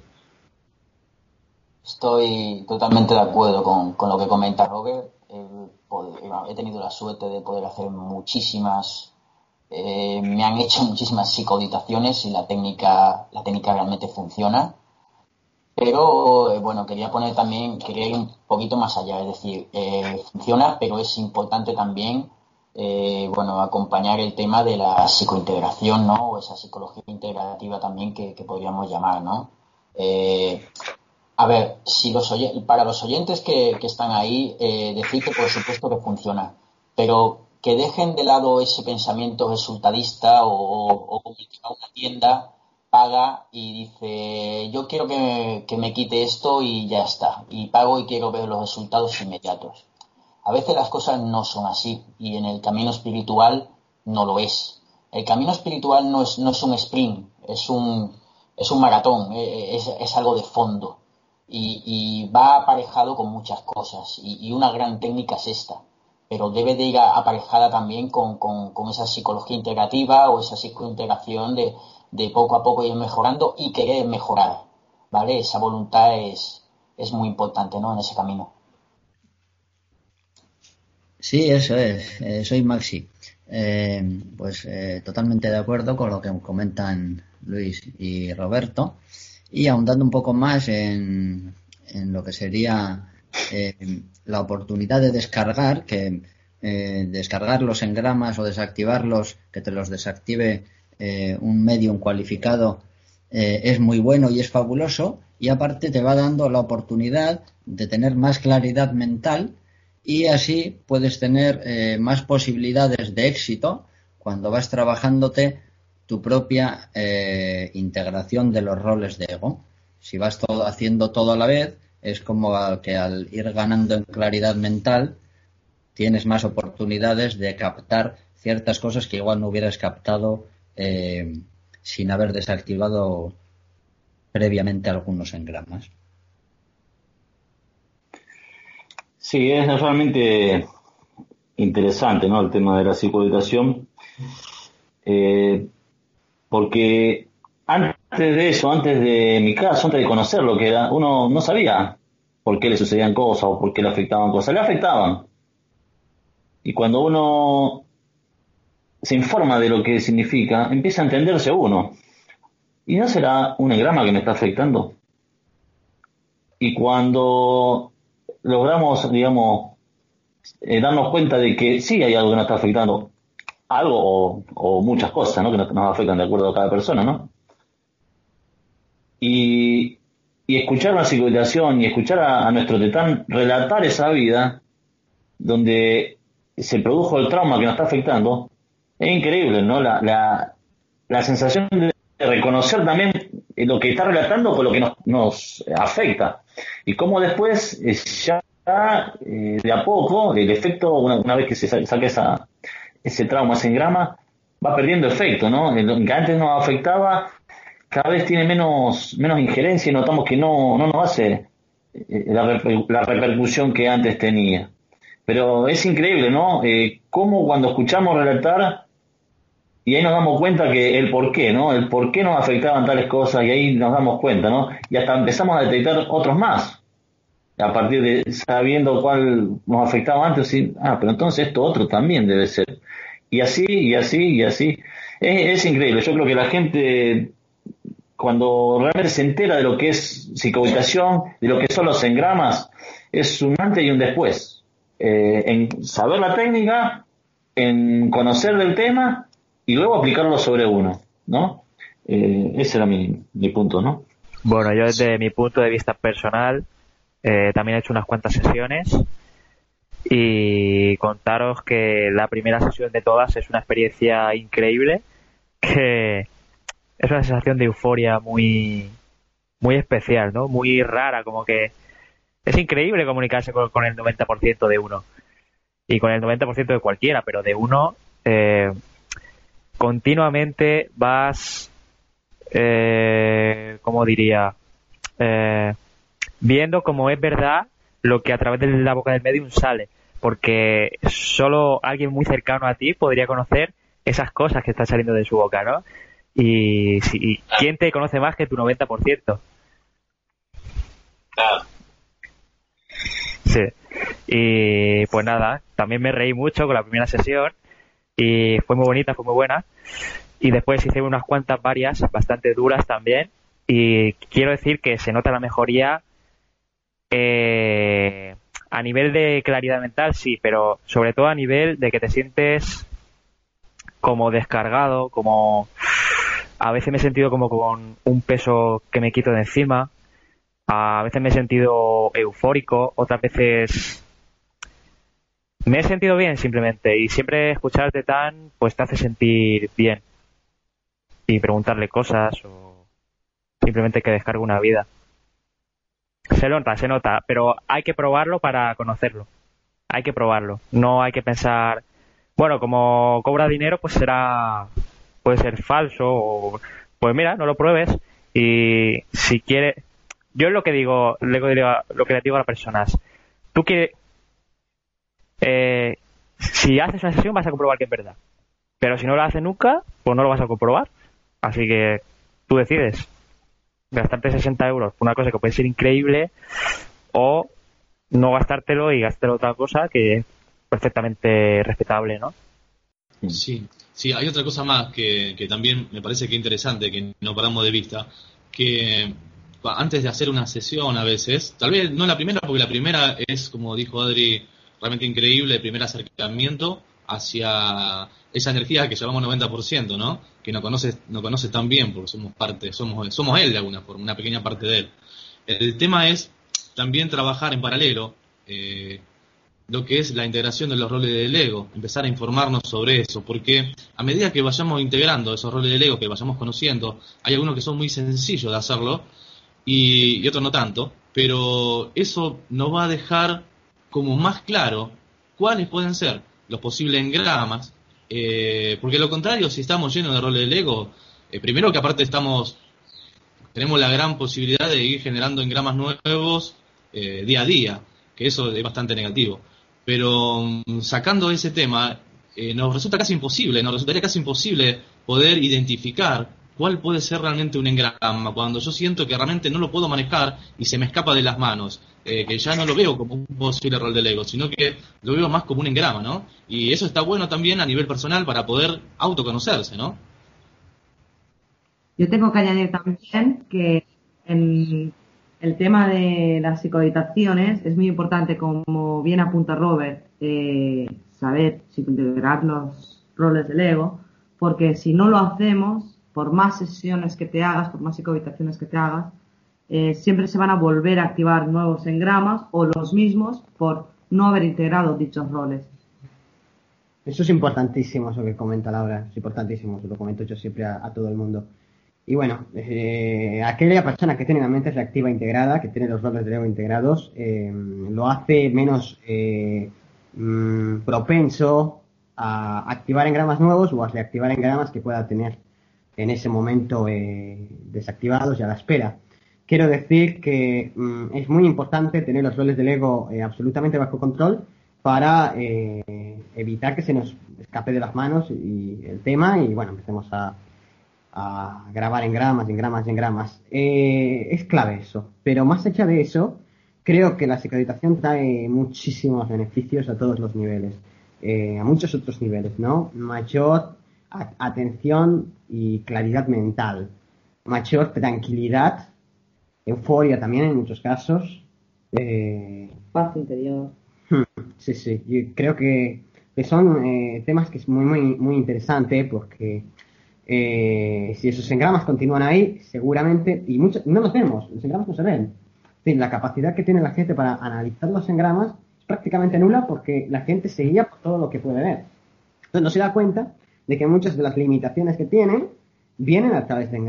Estoy totalmente de acuerdo con, con lo que comenta Robert. Eh, poder, he tenido la suerte de poder hacer muchísimas, eh, me han hecho muchísimas psicoauditaciones y la técnica, la técnica realmente funciona. Pero, eh, bueno, quería poner también, quería ir un poquito más allá, es decir, eh, funciona, pero es importante también, eh, bueno, acompañar el tema de la psicointegración, ¿no? O esa psicología integrativa también que, que podríamos llamar, ¿no? Eh, A ver, si los oy- para los oyentes que, que están ahí, eh, decir que por supuesto que funciona, pero que dejen de lado ese pensamiento resultadista o, o, o como el que va a una tienda, paga y dice, yo quiero que me, que me quite esto y ya está, y pago y quiero ver los resultados inmediatos. A veces las cosas no son así y en el camino espiritual no lo es. El camino espiritual no es, no es un sprint, es un, es un maratón, es, es algo de fondo. Y, y va aparejado con muchas cosas y, y una gran técnica es esta, pero debe de ir aparejada también con, con, con esa psicología integrativa o esa psicointegración de, de poco a poco ir mejorando y querer mejorar, ¿vale? Esa voluntad es, es muy importante, ¿no? En ese camino. Sí, eso es. Eh, soy Maxi. Eh, pues eh, totalmente de acuerdo con lo que comentan Luis y Roberto. Y ahondando un poco más en, en lo que sería eh, la oportunidad de descargar, que eh, descargar los engramas o desactivarlos, que te los desactive eh, un medium cualificado, eh, es muy bueno y es fabuloso, y aparte te va dando la oportunidad de tener más claridad mental y así puedes tener eh, más posibilidades de éxito cuando vas trabajándote tu propia eh, integración de los roles de ego. Si vas todo, haciendo todo a la vez, es como que al ir ganando en claridad mental tienes más oportunidades de captar ciertas cosas que igual no hubieras captado eh, sin haber desactivado previamente algunos engramas. Sí, es realmente interesante, ¿no? El tema de la psicoeducación. Eh, Porque antes de eso, antes de mi caso, antes de conocer lo que era, uno no sabía por qué le sucedían cosas o por qué le afectaban cosas. Le afectaban. Y cuando uno se informa de lo que significa, empieza a entenderse uno. ¿Y no será un engrama que me está afectando? Y cuando logramos, digamos, eh, darnos cuenta de que sí hay algo que nos está afectando, algo o, o muchas cosas, ¿no? Que nos, nos afectan de acuerdo a cada persona, ¿no? Y, y escuchar una psicoeducación y escuchar a, a nuestro tetán relatar esa vida donde se produjo el trauma que nos está afectando, es increíble, ¿no? La, la, la sensación de reconocer también lo que está relatando con lo que nos, nos afecta y cómo después eh, ya eh, de a poco el efecto, una, una vez que se saca esa, ese trauma, ese engrama, va perdiendo efecto, ¿no? Lo que antes nos afectaba cada vez tiene menos menos injerencia y notamos que no, no nos hace eh, la, reper, la repercusión que antes tenía. Pero es increíble, ¿no? Eh, cómo cuando escuchamos relatar y ahí nos damos cuenta que el por qué, ¿no? El por qué nos afectaban tales cosas y ahí nos damos cuenta, ¿no? Y hasta empezamos a detectar otros más. A partir de sabiendo cuál nos afectaba antes, sí, ah, pero entonces esto otro también debe ser. Y así, y así, y así. Es, es increíble. Yo creo que la gente, cuando realmente se entera de lo que es psicoeducación, de lo que son los engramas, es un antes y un después. Eh, en saber la técnica, en conocer del tema y luego aplicarlo sobre uno, ¿no? Eh, ese era mi, mi punto, ¿no? Bueno, yo desde mi punto de vista personal eh, también he hecho unas cuantas sesiones y contaros que la primera sesión de todas es una experiencia increíble, que es una sensación de euforia muy muy especial, ¿no? Muy rara, como que es increíble comunicarse con, con el noventa por ciento de uno y con el noventa por ciento de cualquiera, pero de uno eh, continuamente vas, eh, ¿cómo diría? Eh, viendo como es verdad lo que a través de la boca del medium sale, porque solo alguien muy cercano a ti podría conocer esas cosas que están saliendo de su boca, ¿no? Y si, ¿quién te conoce más que tu noventa por ciento? Claro. Sí. Y pues nada, también me reí mucho con la primera sesión y fue muy bonita, fue muy buena. Y después hice unas cuantas varias, bastante duras también. Y quiero decir que se nota la mejoría eh, a nivel de claridad mental, sí, pero sobre todo a nivel de que te sientes como descargado, como a veces me he sentido como con un peso que me quito de encima, a veces me he sentido eufórico, otras veces me he sentido bien simplemente, y siempre escucharte tan pues te hace sentir bien y preguntarle cosas o simplemente que descargue una vida. Se nota, se nota, pero hay que probarlo para conocerlo. Hay que probarlo. No hay que pensar, bueno, como cobra dinero, pues será, puede ser falso, o pues mira, no lo pruebes. Y si quieres, yo es lo que digo, lo que digo, lo que le digo a las personas. Tú quieres, eh, si haces una sesión vas a comprobar que es verdad. Pero si no lo haces nunca, pues no lo vas a comprobar. Así que tú decides gastarte sesenta euros por una cosa que puede ser increíble o no gastártelo y gastártelo otra cosa que es perfectamente respetable, ¿no? Sí, sí, hay otra cosa más que, que también me parece que es interesante, que no paramos de vista, que antes de hacer una sesión a veces, tal vez no la primera, porque la primera es, como dijo Adri, realmente increíble, el primer acercamiento hacia esa energía que llamamos noventa por ciento, ¿no? Que no conoces, no conoces tan bien, porque somos parte, somos, somos él de alguna forma, una pequeña parte de él. El tema es también trabajar en paralelo eh, lo que es la integración de los roles del ego, empezar a informarnos sobre eso, porque a medida que vayamos integrando esos roles del ego, que vayamos conociendo, hay algunos que son muy sencillos de hacerlo y, y otros no tanto, pero eso nos va a dejar como más claro cuáles pueden ser los posibles engramas, eh, porque lo contrario, si estamos llenos de roles del ego, eh, primero que aparte estamos tenemos la gran posibilidad de ir generando engramas nuevos eh, día a día, que eso es bastante negativo. Pero um, sacando ese tema, eh, nos resulta casi imposible, nos resultaría casi imposible poder identificar cuál puede ser realmente un engrama, cuando yo siento que realmente no lo puedo manejar y se me escapa de las manos, eh, que ya no lo veo como un posible rol del ego, sino que lo veo más como un engrama, ¿no? Y eso está bueno también a nivel personal para poder autoconocerse, ¿no? Yo tengo que añadir también que el, el tema de las psicohabitaciones es muy importante, como bien apunta Robert, eh, saber integrar los roles del ego, porque si no lo hacemos, por más sesiones que te hagas, por más psicohabitaciones que te hagas, eh, siempre se van a volver a activar nuevos engramas o los mismos por no haber integrado dichos roles. Eso es importantísimo, eso que comenta Laura, es importantísimo, se lo comento yo siempre a, a todo el mundo. Y bueno, eh, aquella persona que tiene la mente reactiva integrada, que tiene los roles de ego integrados, eh, lo hace menos eh, mmm, propenso a activar engramas nuevos o a reactivar engramas que pueda tener en ese momento eh, desactivados y a la espera. Quiero decir que mmm, es muy importante tener los roles del ego eh, absolutamente bajo control para eh, evitar que se nos escape de las manos y el tema y bueno, empecemos a a grabar engramas, engramas, engramas. Eh, es clave eso. Pero más allá de eso, creo que la psicohabitación trae muchísimos beneficios a todos los niveles. Eh, a muchos otros niveles, ¿no? Mayor a- atención y claridad mental. Mayor tranquilidad, euforia también en muchos casos. Eh, Paz interior. sí, sí. Yo creo que, que son eh, temas que es muy, muy, muy interesante porque Eh, si esos engramas continúan ahí, seguramente, y muchos, no los vemos, los engramas no se ven. Es decir, la capacidad que tiene la gente para analizar los engramas es prácticamente nula porque la gente se guía por todo lo que puede ver. Entonces no se da cuenta de que muchas de las limitaciones que tienen vienen a través de engramas.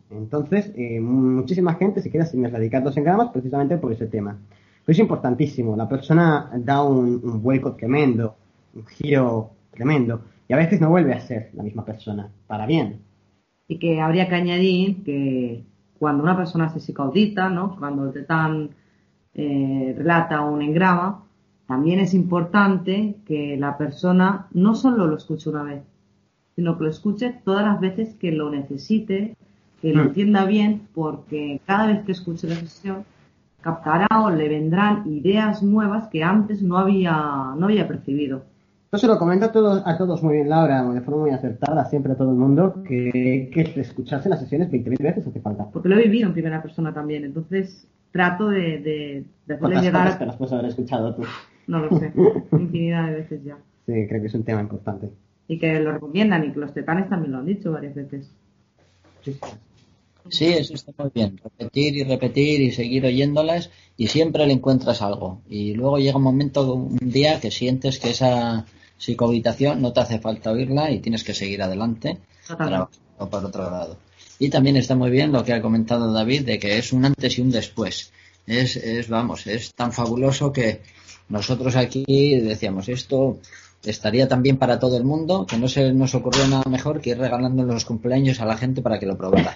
Entonces, eh, muchísima gente se queda sin erradicar los engramas precisamente por ese tema. Pero es importantísimo, la persona da un, un vuelco tremendo, un giro tremendo, y a veces no vuelve a ser la misma persona, para bien. Y que habría que añadir que cuando una persona se psicoaudita, ¿no? Cuando el tetán eh, relata un engrama, también es importante que la persona no solo lo escuche una vez, sino que lo escuche todas las veces que lo necesite, que lo entienda bien, porque cada vez que escuche la sesión captará o le vendrán ideas nuevas que antes no había no había percibido. Yo se lo comento a todos, a todos muy bien, Laura, de forma muy acertada, siempre a todo el mundo, que, que escucharse las sesiones veinte mil veces hace falta. Porque lo he vivido en primera persona también, entonces trato de, de, de hacerle llegar... ¿Cuántas te las puedes haber escuchado tú? No lo sé, infinidad de veces ya. Sí, creo que es un tema importante. Y que lo recomiendan, y que los tetanes también lo han dicho varias veces. Sí, sí, eso está muy bien. Repetir y repetir y seguir oyéndolas y siempre le encuentras algo. Y luego llega un momento, un día, que sientes que esa psicohabitación no te hace falta oírla y tienes que seguir adelante trabajando por otro lado. Y también está muy bien lo que ha comentado David, de que es un antes y un después. Es, es vamos, es tan fabuloso que nosotros aquí decíamos, esto estaría tan bien para todo el mundo que no se nos ocurrió nada mejor que ir regalando los cumpleaños a la gente para que lo probara.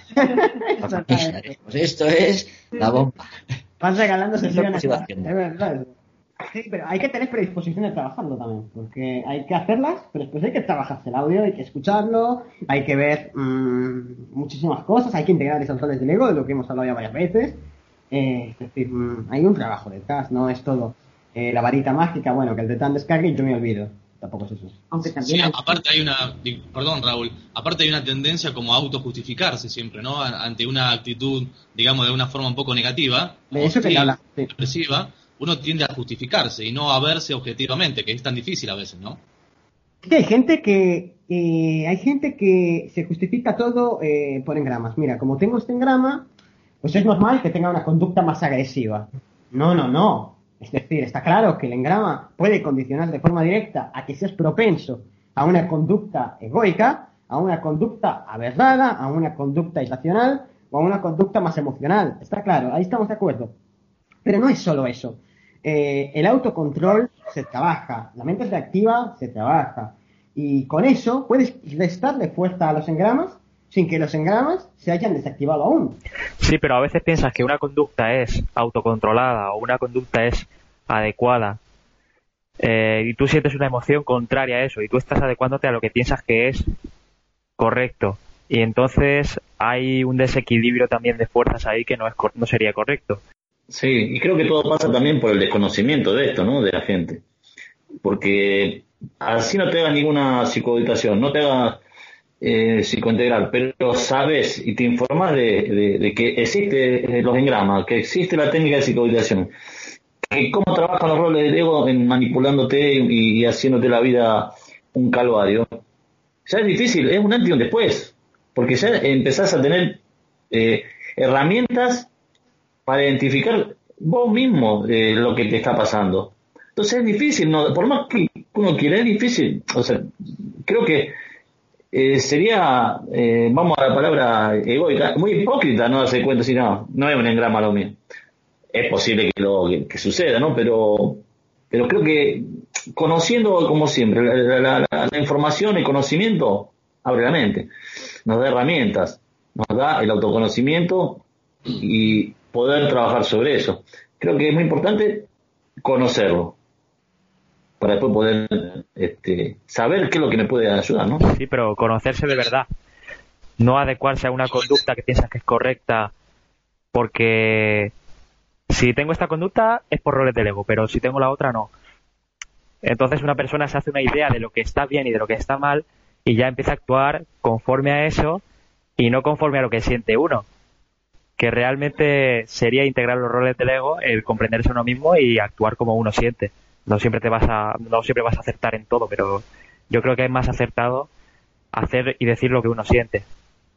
Pues esto es la bomba. Vas regalando sesiones. Es verdad. Sí, pero hay que tener predisposición de trabajarlo también, porque hay que hacerlas, pero después hay que trabajarse el audio, hay que escucharlo, hay que ver mmm, muchísimas cosas, hay que integrar esos roles del ego, de lo que hemos hablado ya varias veces. Eh, es decir, mmm, hay un trabajo detrás, no es todo eh, la varita mágica, bueno, que el tetán descargue y yo me olvido. Tampoco es eso. Aunque también sí, hay... aparte hay una, perdón Raúl, aparte hay una tendencia como a autojustificarse siempre, ¿no? Ante una actitud, digamos, de una forma un poco negativa, de eso que habla, sí. Depresiva, uno tiende a justificarse y no a verse objetivamente, que es tan difícil a veces, ¿no? Es que hay gente que eh, hay gente que se justifica todo eh, por engramas. Mira, como tengo este engrama, pues es normal que tenga una conducta más agresiva. No, no, no. Es decir, está claro que el engrama puede condicionar de forma directa a que seas propenso a una conducta egoica, a una conducta aberrada, a una conducta irracional o a una conducta más emocional. Está claro, ahí estamos de acuerdo. Pero no es solo eso. Eh, el autocontrol se trabaja, la mente reactiva se trabaja. Y con eso puedes restarle fuerza a los engramas sin que los engramas se hayan desactivado aún. Sí, pero a veces piensas que una conducta es autocontrolada o una conducta es adecuada eh, y tú sientes una emoción contraria a eso y tú estás adecuándote a lo que piensas que es correcto y entonces hay un desequilibrio también de fuerzas ahí que no es no sería correcto. Sí, y creo que todo pasa también por el desconocimiento de esto, ¿no? De la gente. Porque así no te hagas ninguna psicohabitación, no te hagas eh, psicointegral, pero sabes y te informas de, de, de que existe los engramas, que existe la técnica de psicohabitación, que cómo trabajan los roles del ego en manipulándote y, y haciéndote la vida un calvario. Ya es difícil, es un antes y un después, porque ya empezás a tener eh, herramientas para identificar vos mismo eh, lo que te está pasando. Entonces es difícil, ¿no? Por más que uno quiera, es difícil. O sea, creo que eh, sería, eh, vamos a la palabra egoica, muy hipócrita no darse cuenta si no, no es un engrama lo mío. Es posible que lo que, que suceda, ¿no? Pero pero creo que conociendo, como siempre, la, la, la, la información, el conocimiento abre la mente, nos da herramientas, nos da el autoconocimiento y poder trabajar sobre eso. Creo que es muy importante conocerlo para después poder este, saber qué es lo que me puede ayudar, ¿no? Sí, pero conocerse de verdad, no adecuarse a una conducta que piensas que es correcta, porque si tengo esta conducta es por roles del ego, pero si tengo la otra no. Entonces una persona se hace una idea de lo que está bien y de lo que está mal y ya empieza a actuar conforme a eso y no conforme a lo que siente uno, que realmente sería integrar los roles del ego, el comprenderse a uno mismo y actuar como uno siente. No siempre te vas a, no siempre vas a acertar en todo, pero yo creo que es más acertado hacer y decir lo que uno siente.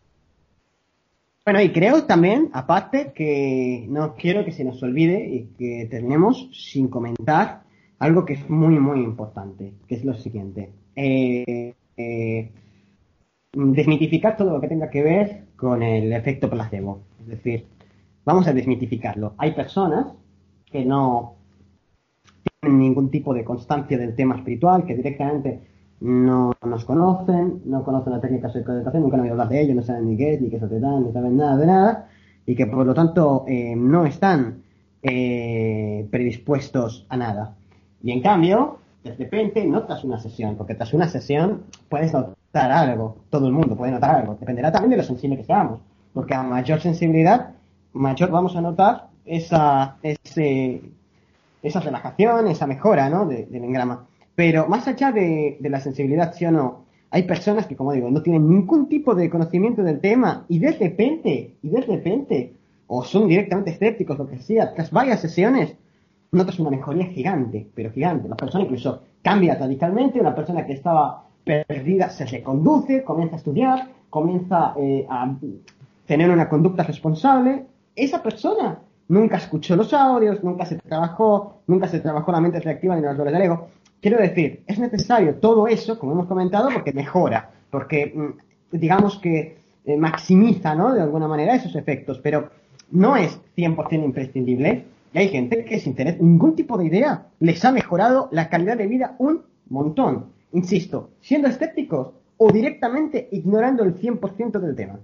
Bueno, y creo también, aparte, que no quiero que se nos olvide y que terminemos sin comentar algo que es muy, muy importante, que es lo siguiente. Eh, eh, desmitificar todo lo que tenga que ver con el efecto placebo. Es decir, vamos a desmitificarlo. Hay personas que no tienen ningún tipo de constancia del tema espiritual, que directamente no nos conocen, no conocen la técnica de psicoeducación, nunca han oído hablar de ello, no saben ni qué es, ni qué es Otetán, ni saben nada de nada, y que por lo tanto eh, no están eh, predispuestos a nada. Y en cambio, de repente notas una sesión, porque tras una sesión puedes notar algo, todo el mundo puede notar algo, dependerá también de lo sensible que seamos, porque a mayor sensibilidad, mayor vamos a notar esa, ese, esa relajación, esa mejora, ¿no?, de, del engrama. Pero más allá de, de la sensibilidad, sí o no, hay personas que, como digo, no tienen ningún tipo de conocimiento del tema y de repente, y de repente, o son directamente escépticos, lo que sea, tras varias sesiones, notas una mejoría gigante, pero gigante. La persona incluso cambia radicalmente, una persona que estaba perdida se reconduce, comienza a estudiar, comienza eh, a tener una conducta responsable. Esa persona nunca escuchó los audios, nunca se trabajó, nunca se trabajó la mente reactiva ni los roles del ego. Quiero decir, es necesario todo eso, como hemos comentado, porque mejora, porque digamos que eh, maximiza, ¿no?, de alguna manera esos efectos, pero no es cien por ciento imprescindible. Y hay gente que sin tener ningún tipo de idea les ha mejorado la calidad de vida un montón. Insisto, siendo escépticos o directamente ignorando el cien por ciento del tema.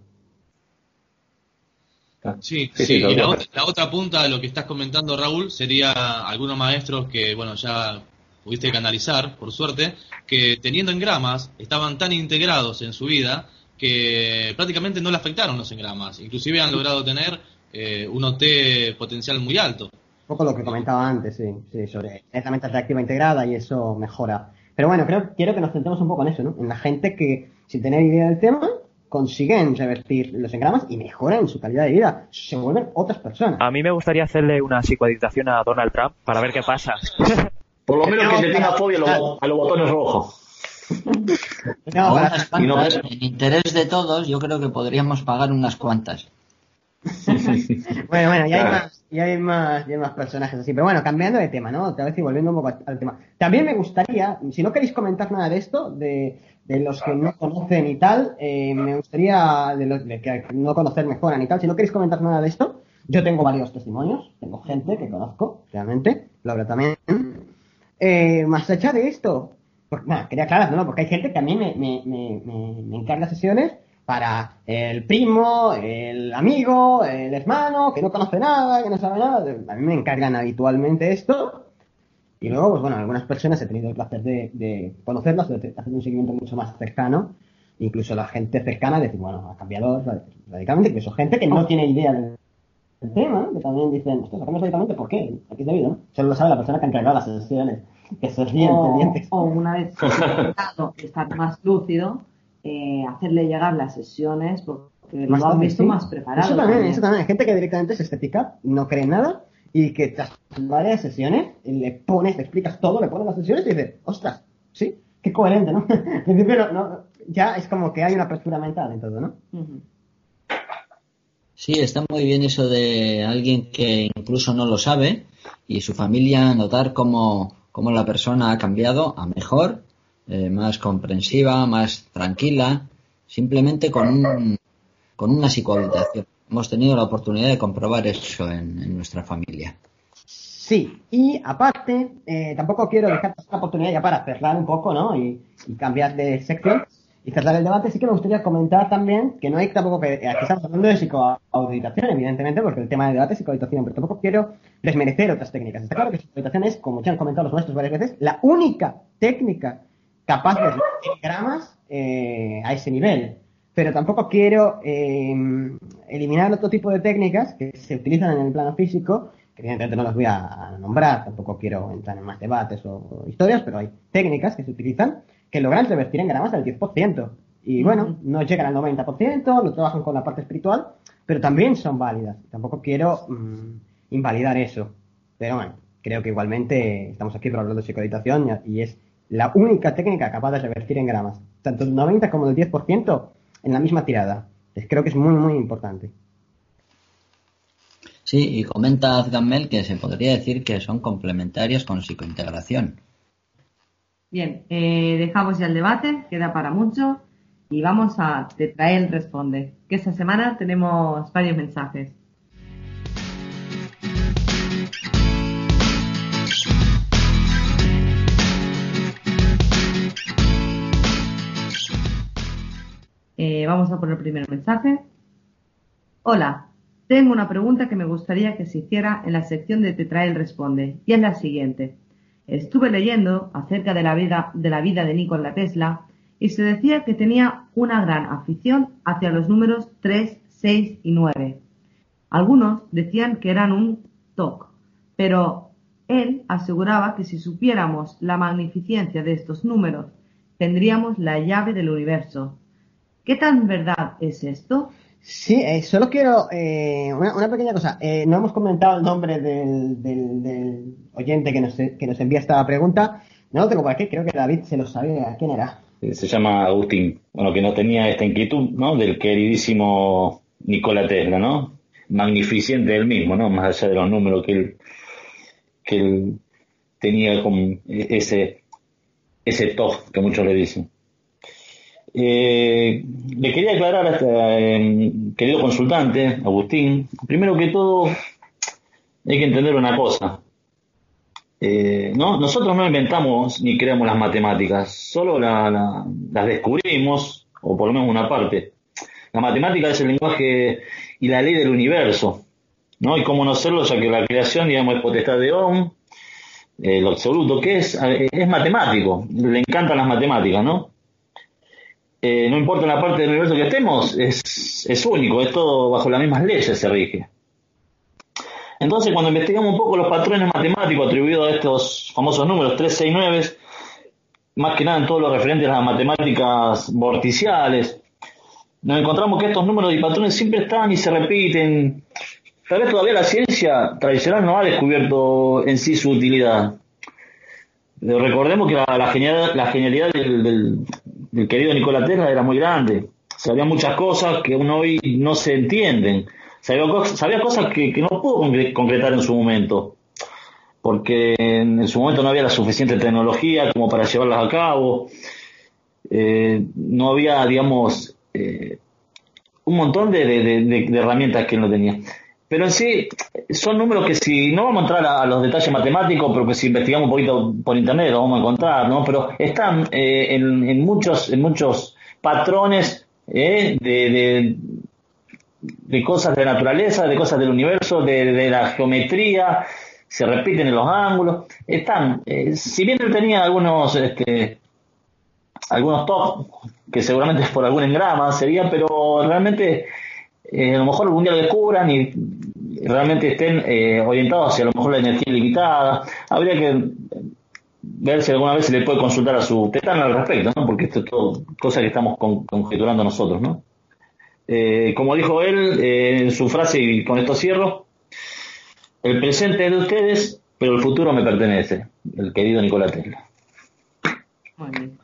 Sí, sí, sí, y la otra, la otra punta de lo que estás comentando, Raúl, sería algunos maestros que, bueno, ya pudiste canalizar, por suerte, que teniendo engramas estaban tan integrados en su vida que prácticamente no le afectaron los engramas. Inclusive han logrado tener eh, un O T potencial muy alto. Un poco lo que comentaba antes, sí, sí, sobre esa mente reactiva integrada, y eso mejora. Pero bueno, creo, quiero que nos centremos un poco en eso, ¿no? En la gente que, sin tener idea del tema, consiguen revertir los engramas y mejoran su calidad de vida, se vuelven otras personas. A mí me gustaría hacerle una psicoeditación a Donald Trump para ver qué pasa. Por lo menos que le tenga fobia a los, a los botones rojos. No, unas cuantas, en interés de todos, yo creo que podríamos pagar unas cuantas. Bueno, bueno, ya hay más, ya hay más, ya hay más personajes así, pero bueno, cambiando de tema, ¿no? Otra vez y volviendo un poco al tema. También me gustaría, si no queréis comentar nada de esto, de, de los que no conocen y tal, eh, me gustaría, de los de que no conocer mejoran y tal, si no queréis comentar nada de esto, yo tengo varios testimonios, tengo gente que conozco, realmente, Laura también. Eh, más allá de esto, pues, bueno, quería aclarar, ¿no? Porque hay gente que a mí me, me, me, me, me encarga sesiones para el primo, el amigo, el hermano, que no conoce nada, que no sabe nada. A mí me encargan habitualmente esto. Y luego, pues bueno, algunas personas he tenido el placer de, de conocerlas, de hacer un seguimiento mucho más cercano. Incluso la gente cercana, decir, bueno, ha cambiado radicalmente. Incluso gente que no tiene idea del tema, que también dicen, ostras, ha cambiado radicalmente, ¿por qué? Aquí es debido, ¿no? Solo lo sabe la persona que ha encargado las sesiones, que se ríen pendientes. O una vez intentado estar más lúcido, eh, hacerle llegar las sesiones porque Más lo han tarde, visto sí. más preparado. Eso también, también. eso también. Hay gente que directamente es estética, no cree en nada, y que tras varias sesiones le pones, le explicas todo, le pones las sesiones y dices, ostras, sí, qué coherente, ¿no? En principio no, no, ya es como que hay una apertura mental en todo, ¿no? Uh-huh. Sí, está muy bien eso de alguien que incluso no lo sabe y su familia notar cómo, cómo la persona ha cambiado a mejor, eh, más comprensiva, más tranquila, simplemente con un, con una psicohabitación. Hemos tenido la oportunidad de comprobar eso en, en nuestra familia. Sí, y aparte, eh, tampoco quiero dejar esta oportunidad ya para cerrar un poco, ¿no? Y, y cambiar de sección y cerrar el debate. Sí que me gustaría comentar también que no hay tampoco que, aquí estamos hablando de psicoauditación, evidentemente, porque el tema de debate es psicoauditación, pero tampoco quiero desmerecer otras técnicas. Está claro que psicoauditación es, como ya han comentado los maestros varias veces, la única técnica capaz de reducir gramas eh, a ese nivel. Pero tampoco quiero eh, eliminar otro tipo de técnicas que se utilizan en el plano físico, que evidentemente no las voy a nombrar, tampoco quiero entrar en más debates o, o historias, pero hay técnicas que se utilizan que logran revertir en gramas del diez por ciento. Y bueno, no llegan al noventa por ciento, lo trabajan con la parte espiritual, pero también son válidas. Tampoco quiero mmm, invalidar eso. Pero bueno, creo que igualmente estamos aquí para hablar de psicoeditación y es la única técnica capaz de revertir en gramas, tanto el noventa como el diez por ciento en la misma tirada. Creo que es muy, muy importante. Sí, y comenta Azgamel que se podría decir que son complementarias con psicointegración. Bien, eh, dejamos ya el debate, queda para mucho. y vamos a Tetrael Responde, que esta semana tenemos varios mensajes. Eh, vamos a por el primer mensaje. Hola, tengo una pregunta que me gustaría que se hiciera en la sección de Tetrael Responde, y es la siguiente. Estuve leyendo acerca de la vida de la vida de Nikola Tesla y se decía que tenía una gran afición hacia los números tres, seis y nueve. Algunos decían que eran un T O C, pero él aseguraba que si supiéramos la magnificencia de estos números, tendríamos la llave del universo. ¿Qué tan verdad es esto? Sí, eh, solo quiero eh, una, una pequeña cosa. Eh, no hemos comentado el nombre del, del, del oyente que nos, que nos envía esta pregunta. No lo tengo por aquí, creo que David se lo sabía. ¿Quién era? Se llama Agustín. Bueno, que no tenía esta inquietud, ¿no? Del queridísimo Nikola Tesla, ¿no? Magnificente él mismo, ¿no? Más allá de los números que él, que él tenía con ese, ese T O C que muchos le dicen. Eh, le quería aclarar a este eh, querido consultante, Agustín, primero que todo hay que entender una cosa. Eh, ¿no? Nosotros no inventamos ni creamos las matemáticas, solo la, la, las descubrimos, o por lo menos una parte. La matemática es el lenguaje y la ley del universo, ¿no? Y cómo conocerlo, ya que la creación, digamos, es potestad de Ohm, eh, lo absoluto, que es, es matemático, le encantan las matemáticas, ¿no? Eh, no importa en la parte del universo que estemos, es, es único, es todo bajo las mismas leyes se rige. Entonces, cuando investigamos un poco los patrones matemáticos atribuidos a estos famosos números tres, seis, nueve, más que nada en todo lo referente a las matemáticas vorticiales, nos encontramos que estos números y patrones siempre están y se repiten. Tal vez todavía la ciencia tradicional no ha descubierto en sí su utilidad. Recordemos que la, la, genialidad, la genialidad del, del, del querido Nikola Tesla era muy grande. Sabía muchas cosas que aún hoy no se entienden. Sabía, sabía cosas que, que no pudo concretar en su momento, porque en su momento no había la suficiente tecnología como para llevarlas a cabo. Eh, no había, digamos, eh, un montón de, de, de, de herramientas que él no tenía. Pero en sí, son números que si no vamos a entrar a, a los detalles matemáticos, pero que si investigamos un poquito por internet lo vamos a encontrar, ¿no? Pero están eh, en, en muchos en muchos patrones eh, de, de, de cosas de naturaleza, de cosas del universo, de, de la geometría, se repiten en los ángulos. Están, eh, si bien él tenía algunos este, algunos top, que seguramente es por algún engrama sería, pero realmente eh, a lo mejor algún día lo descubran y realmente estén eh, orientados hacia a lo mejor la energía ilimitada. Habría que ver si alguna vez se le puede consultar a su tetano al respecto, ¿no? Porque esto es todo cosa que estamos con, conjeturando nosotros, ¿no? Eh, como dijo él eh, en su frase, y con esto cierro, el presente es de ustedes, pero el futuro me pertenece, el querido Nikola Tesla. Muy bien.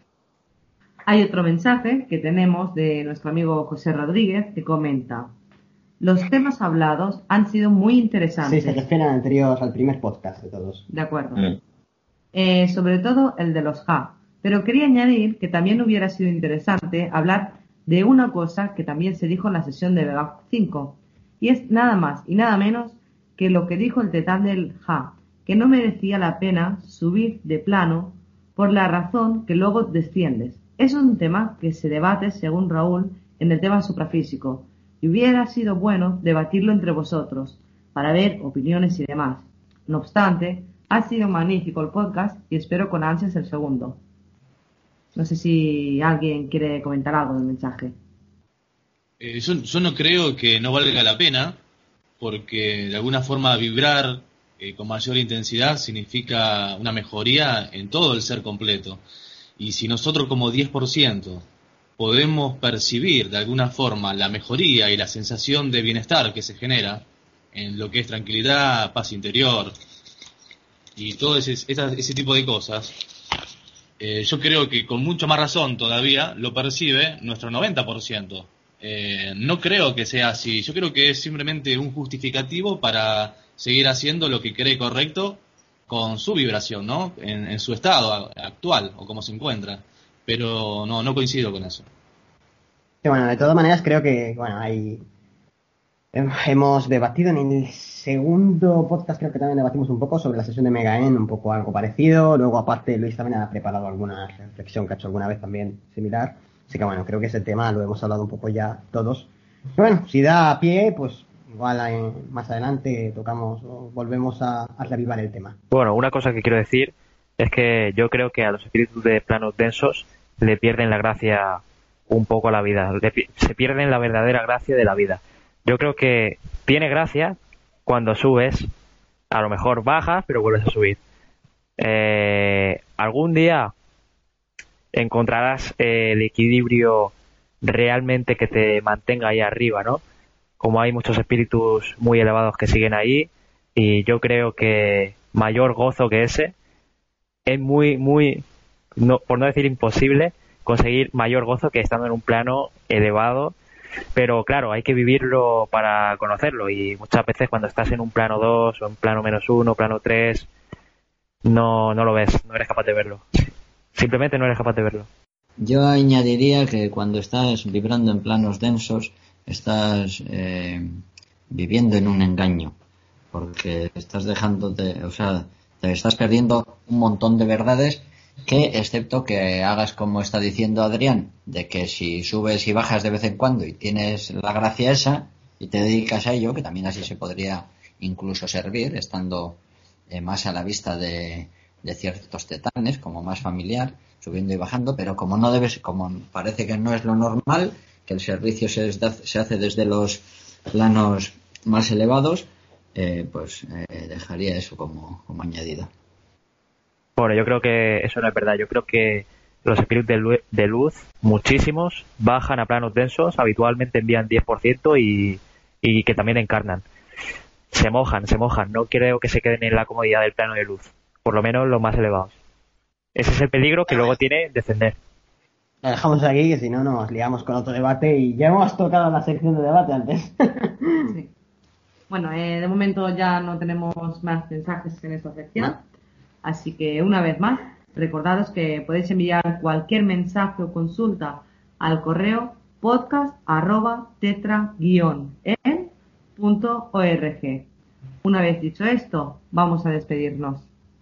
Hay otro mensaje que tenemos de nuestro amigo José Rodríguez que comenta: los temas hablados han sido muy interesantes. Sí, se refiere al anterior, al primer podcast de todos. De acuerdo. Mm. Eh, sobre todo el de los H. Pero quería añadir que también hubiera sido interesante hablar de una cosa que también se dijo en la sesión de Vega cinco. Y es nada más y nada menos que lo que dijo el tetán del H, que no merecía la pena subir de plano por la razón que luego desciendes. Es un tema que se debate, según Raúl, en el tema suprafísico. Y hubiera sido bueno debatirlo entre vosotros, para ver opiniones y demás. No obstante, ha sido magnífico el podcast y espero con ansias el segundo. No sé si alguien quiere comentar algo del mensaje. Eh, yo, yo no creo que no valga la pena, porque de alguna forma vibrar eh, con mayor intensidad significa una mejoría en todo el ser completo. Y si nosotros como diez por ciento podemos percibir de alguna forma la mejoría y la sensación de bienestar que se genera en lo que es tranquilidad, paz interior y todo ese, ese, ese tipo de cosas, eh, yo creo que con mucho más razón todavía lo percibe nuestro noventa por ciento. Eh, no creo que sea así, yo creo que es simplemente un justificativo para seguir haciendo lo que cree correcto con su vibración, ¿no? En, en su estado actual o como se encuentra. Pero no, no coincido con eso. Sí, bueno, de todas maneras creo que, bueno, hay... Hemos debatido en el segundo podcast, creo que también debatimos un poco sobre la sesión de Megaen, un poco algo parecido. Luego, aparte, Luis también ha preparado alguna reflexión que ha hecho alguna vez también similar. Así que, bueno, creo que ese tema lo hemos hablado un poco ya todos. Pero bueno, si da pie, pues igual eh, más adelante tocamos o volvemos a, a reavivar el tema. Bueno, una cosa que quiero decir es que yo creo que a los espíritus de planos densos le pierden la gracia un poco a la vida. Le, se pierden la verdadera gracia de la vida. Yo creo que tiene gracia cuando subes, a lo mejor bajas, pero vuelves a subir. Eh, algún día encontrarás eh, el equilibrio realmente que te mantenga ahí arriba, ¿no? Como hay muchos espíritus muy elevados que siguen ahí, y yo creo que mayor gozo que ese es muy, muy, no, por no decir imposible, conseguir mayor gozo que estando en un plano elevado. Pero claro, hay que vivirlo para conocerlo, y muchas veces cuando estás en un plano dos o en plano menos uno, plano tres, no, no lo ves, no eres capaz de verlo. Simplemente no eres capaz de verlo. Yo añadiría que cuando estás vibrando en planos densos, estás eh, viviendo en un engaño, porque estás dejándote, o sea, te estás perdiendo un montón de verdades que, excepto que hagas como está diciendo Adrián, de que si subes y bajas de vez en cuando y tienes la gracia esa y te dedicas a ello, que también así se podría incluso servir, estando eh, más a la vista de, de ciertos tetanes, como más familiar, subiendo y bajando, pero como no debes, como parece que no es lo normal, que el servicio se, se hace desde los planos más elevados, eh, pues eh, dejaría eso como, como añadido. Bueno, yo creo que eso no es verdad. Yo creo que los espíritus de luz, de luz, muchísimos, bajan a planos densos, habitualmente envían diez por ciento y, y que también encarnan. Se mojan, se mojan. No creo que se queden en la comodidad del plano de luz, por lo menos los más elevados. Ese es el peligro que luego tiene descender. Lo dejamos aquí, que si no nos liamos con otro debate, y ya hemos tocado la sección de debate antes. Sí. Bueno, eh, de momento ya no tenemos más mensajes en esta sección. ¿No? Así que, una vez más, recordaros que podéis enviar cualquier mensaje o consulta al correo podcast arroba tetra guion el punto org. Una vez dicho esto, vamos a despedirnos.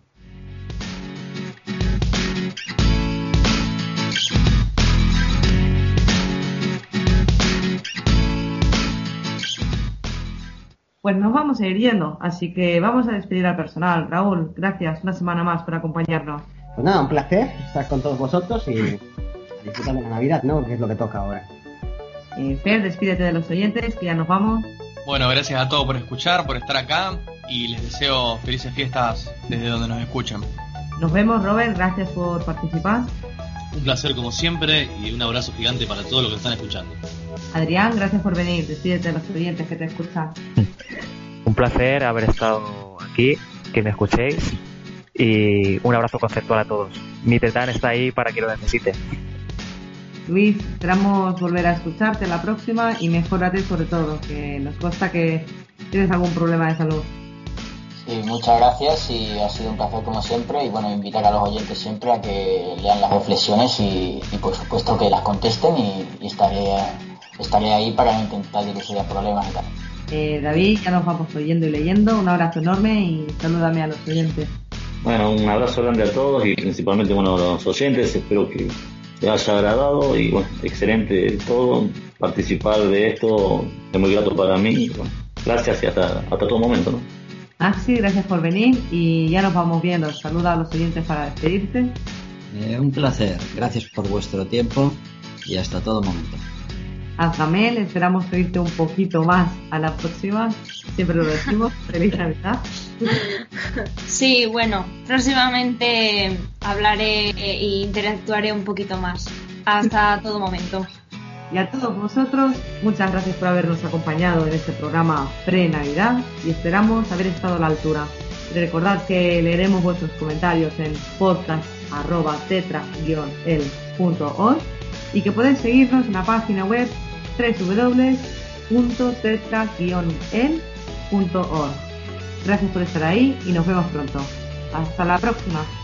Pues nos vamos a ir yendo, así que vamos a despedir al personal. Raúl, gracias una semana más por acompañarnos. Pues nada, un placer estar con todos vosotros y disfrutar de la Navidad, ¿no? Que es lo que toca ahora. Eh, Fer, despídete de los oyentes, que ya nos vamos. Bueno, gracias a todos por escuchar, por estar acá, y les deseo felices fiestas desde donde nos escuchan. Nos vemos, Robert, gracias por participar. Un placer como siempre y un abrazo gigante para todos los que están escuchando. Adrián, gracias por venir, despídete de los oyentes que te escuchan. Un placer haber estado aquí, que me escuchéis, y un abrazo conceptual a todos. Mi tetán está ahí para que lo necesite. Luis, esperamos volver a escucharte la próxima y mejórate sobre todo, que nos consta que tienes algún problema de salud. Sí, muchas gracias y ha sido un placer como siempre, y bueno, invitar a los oyentes siempre a que lean las reflexiones y, y por supuesto que las contesten, y, y estaré, estaré ahí para intentar dilucidar problemas y tal. Eh, David, ya nos vamos oyendo y leyendo. Un abrazo enorme y salúdame a los oyentes. Bueno, un abrazo grande a todos y principalmente, bueno, a los oyentes. Espero que les haya agradado y, bueno, excelente todo. Participar de esto es muy grato para mí. Bueno, gracias y hasta, hasta todo momento, ¿no? Maxi, gracias por venir y ya nos vamos viendo. Saluda a los oyentes para despedirte. Eh, un placer. Gracias por vuestro tiempo y hasta todo momento. Azgamel, esperamos oírte un poquito más a la próxima. Siempre lo decimos. Feliz Navidad. Sí, bueno, próximamente hablaré e interactuaré un poquito más. Hasta todo momento. Y a todos vosotros, muchas gracias por habernos acompañado en este programa pre-Navidad y esperamos haber estado a la altura. Recordad que leeremos vuestros comentarios en podcast arroba tetra guion el punto org y que podéis seguirnos en la página web doble u doble u doble u punto tetra guion el punto org. Gracias por estar ahí y nos vemos pronto. Hasta la próxima.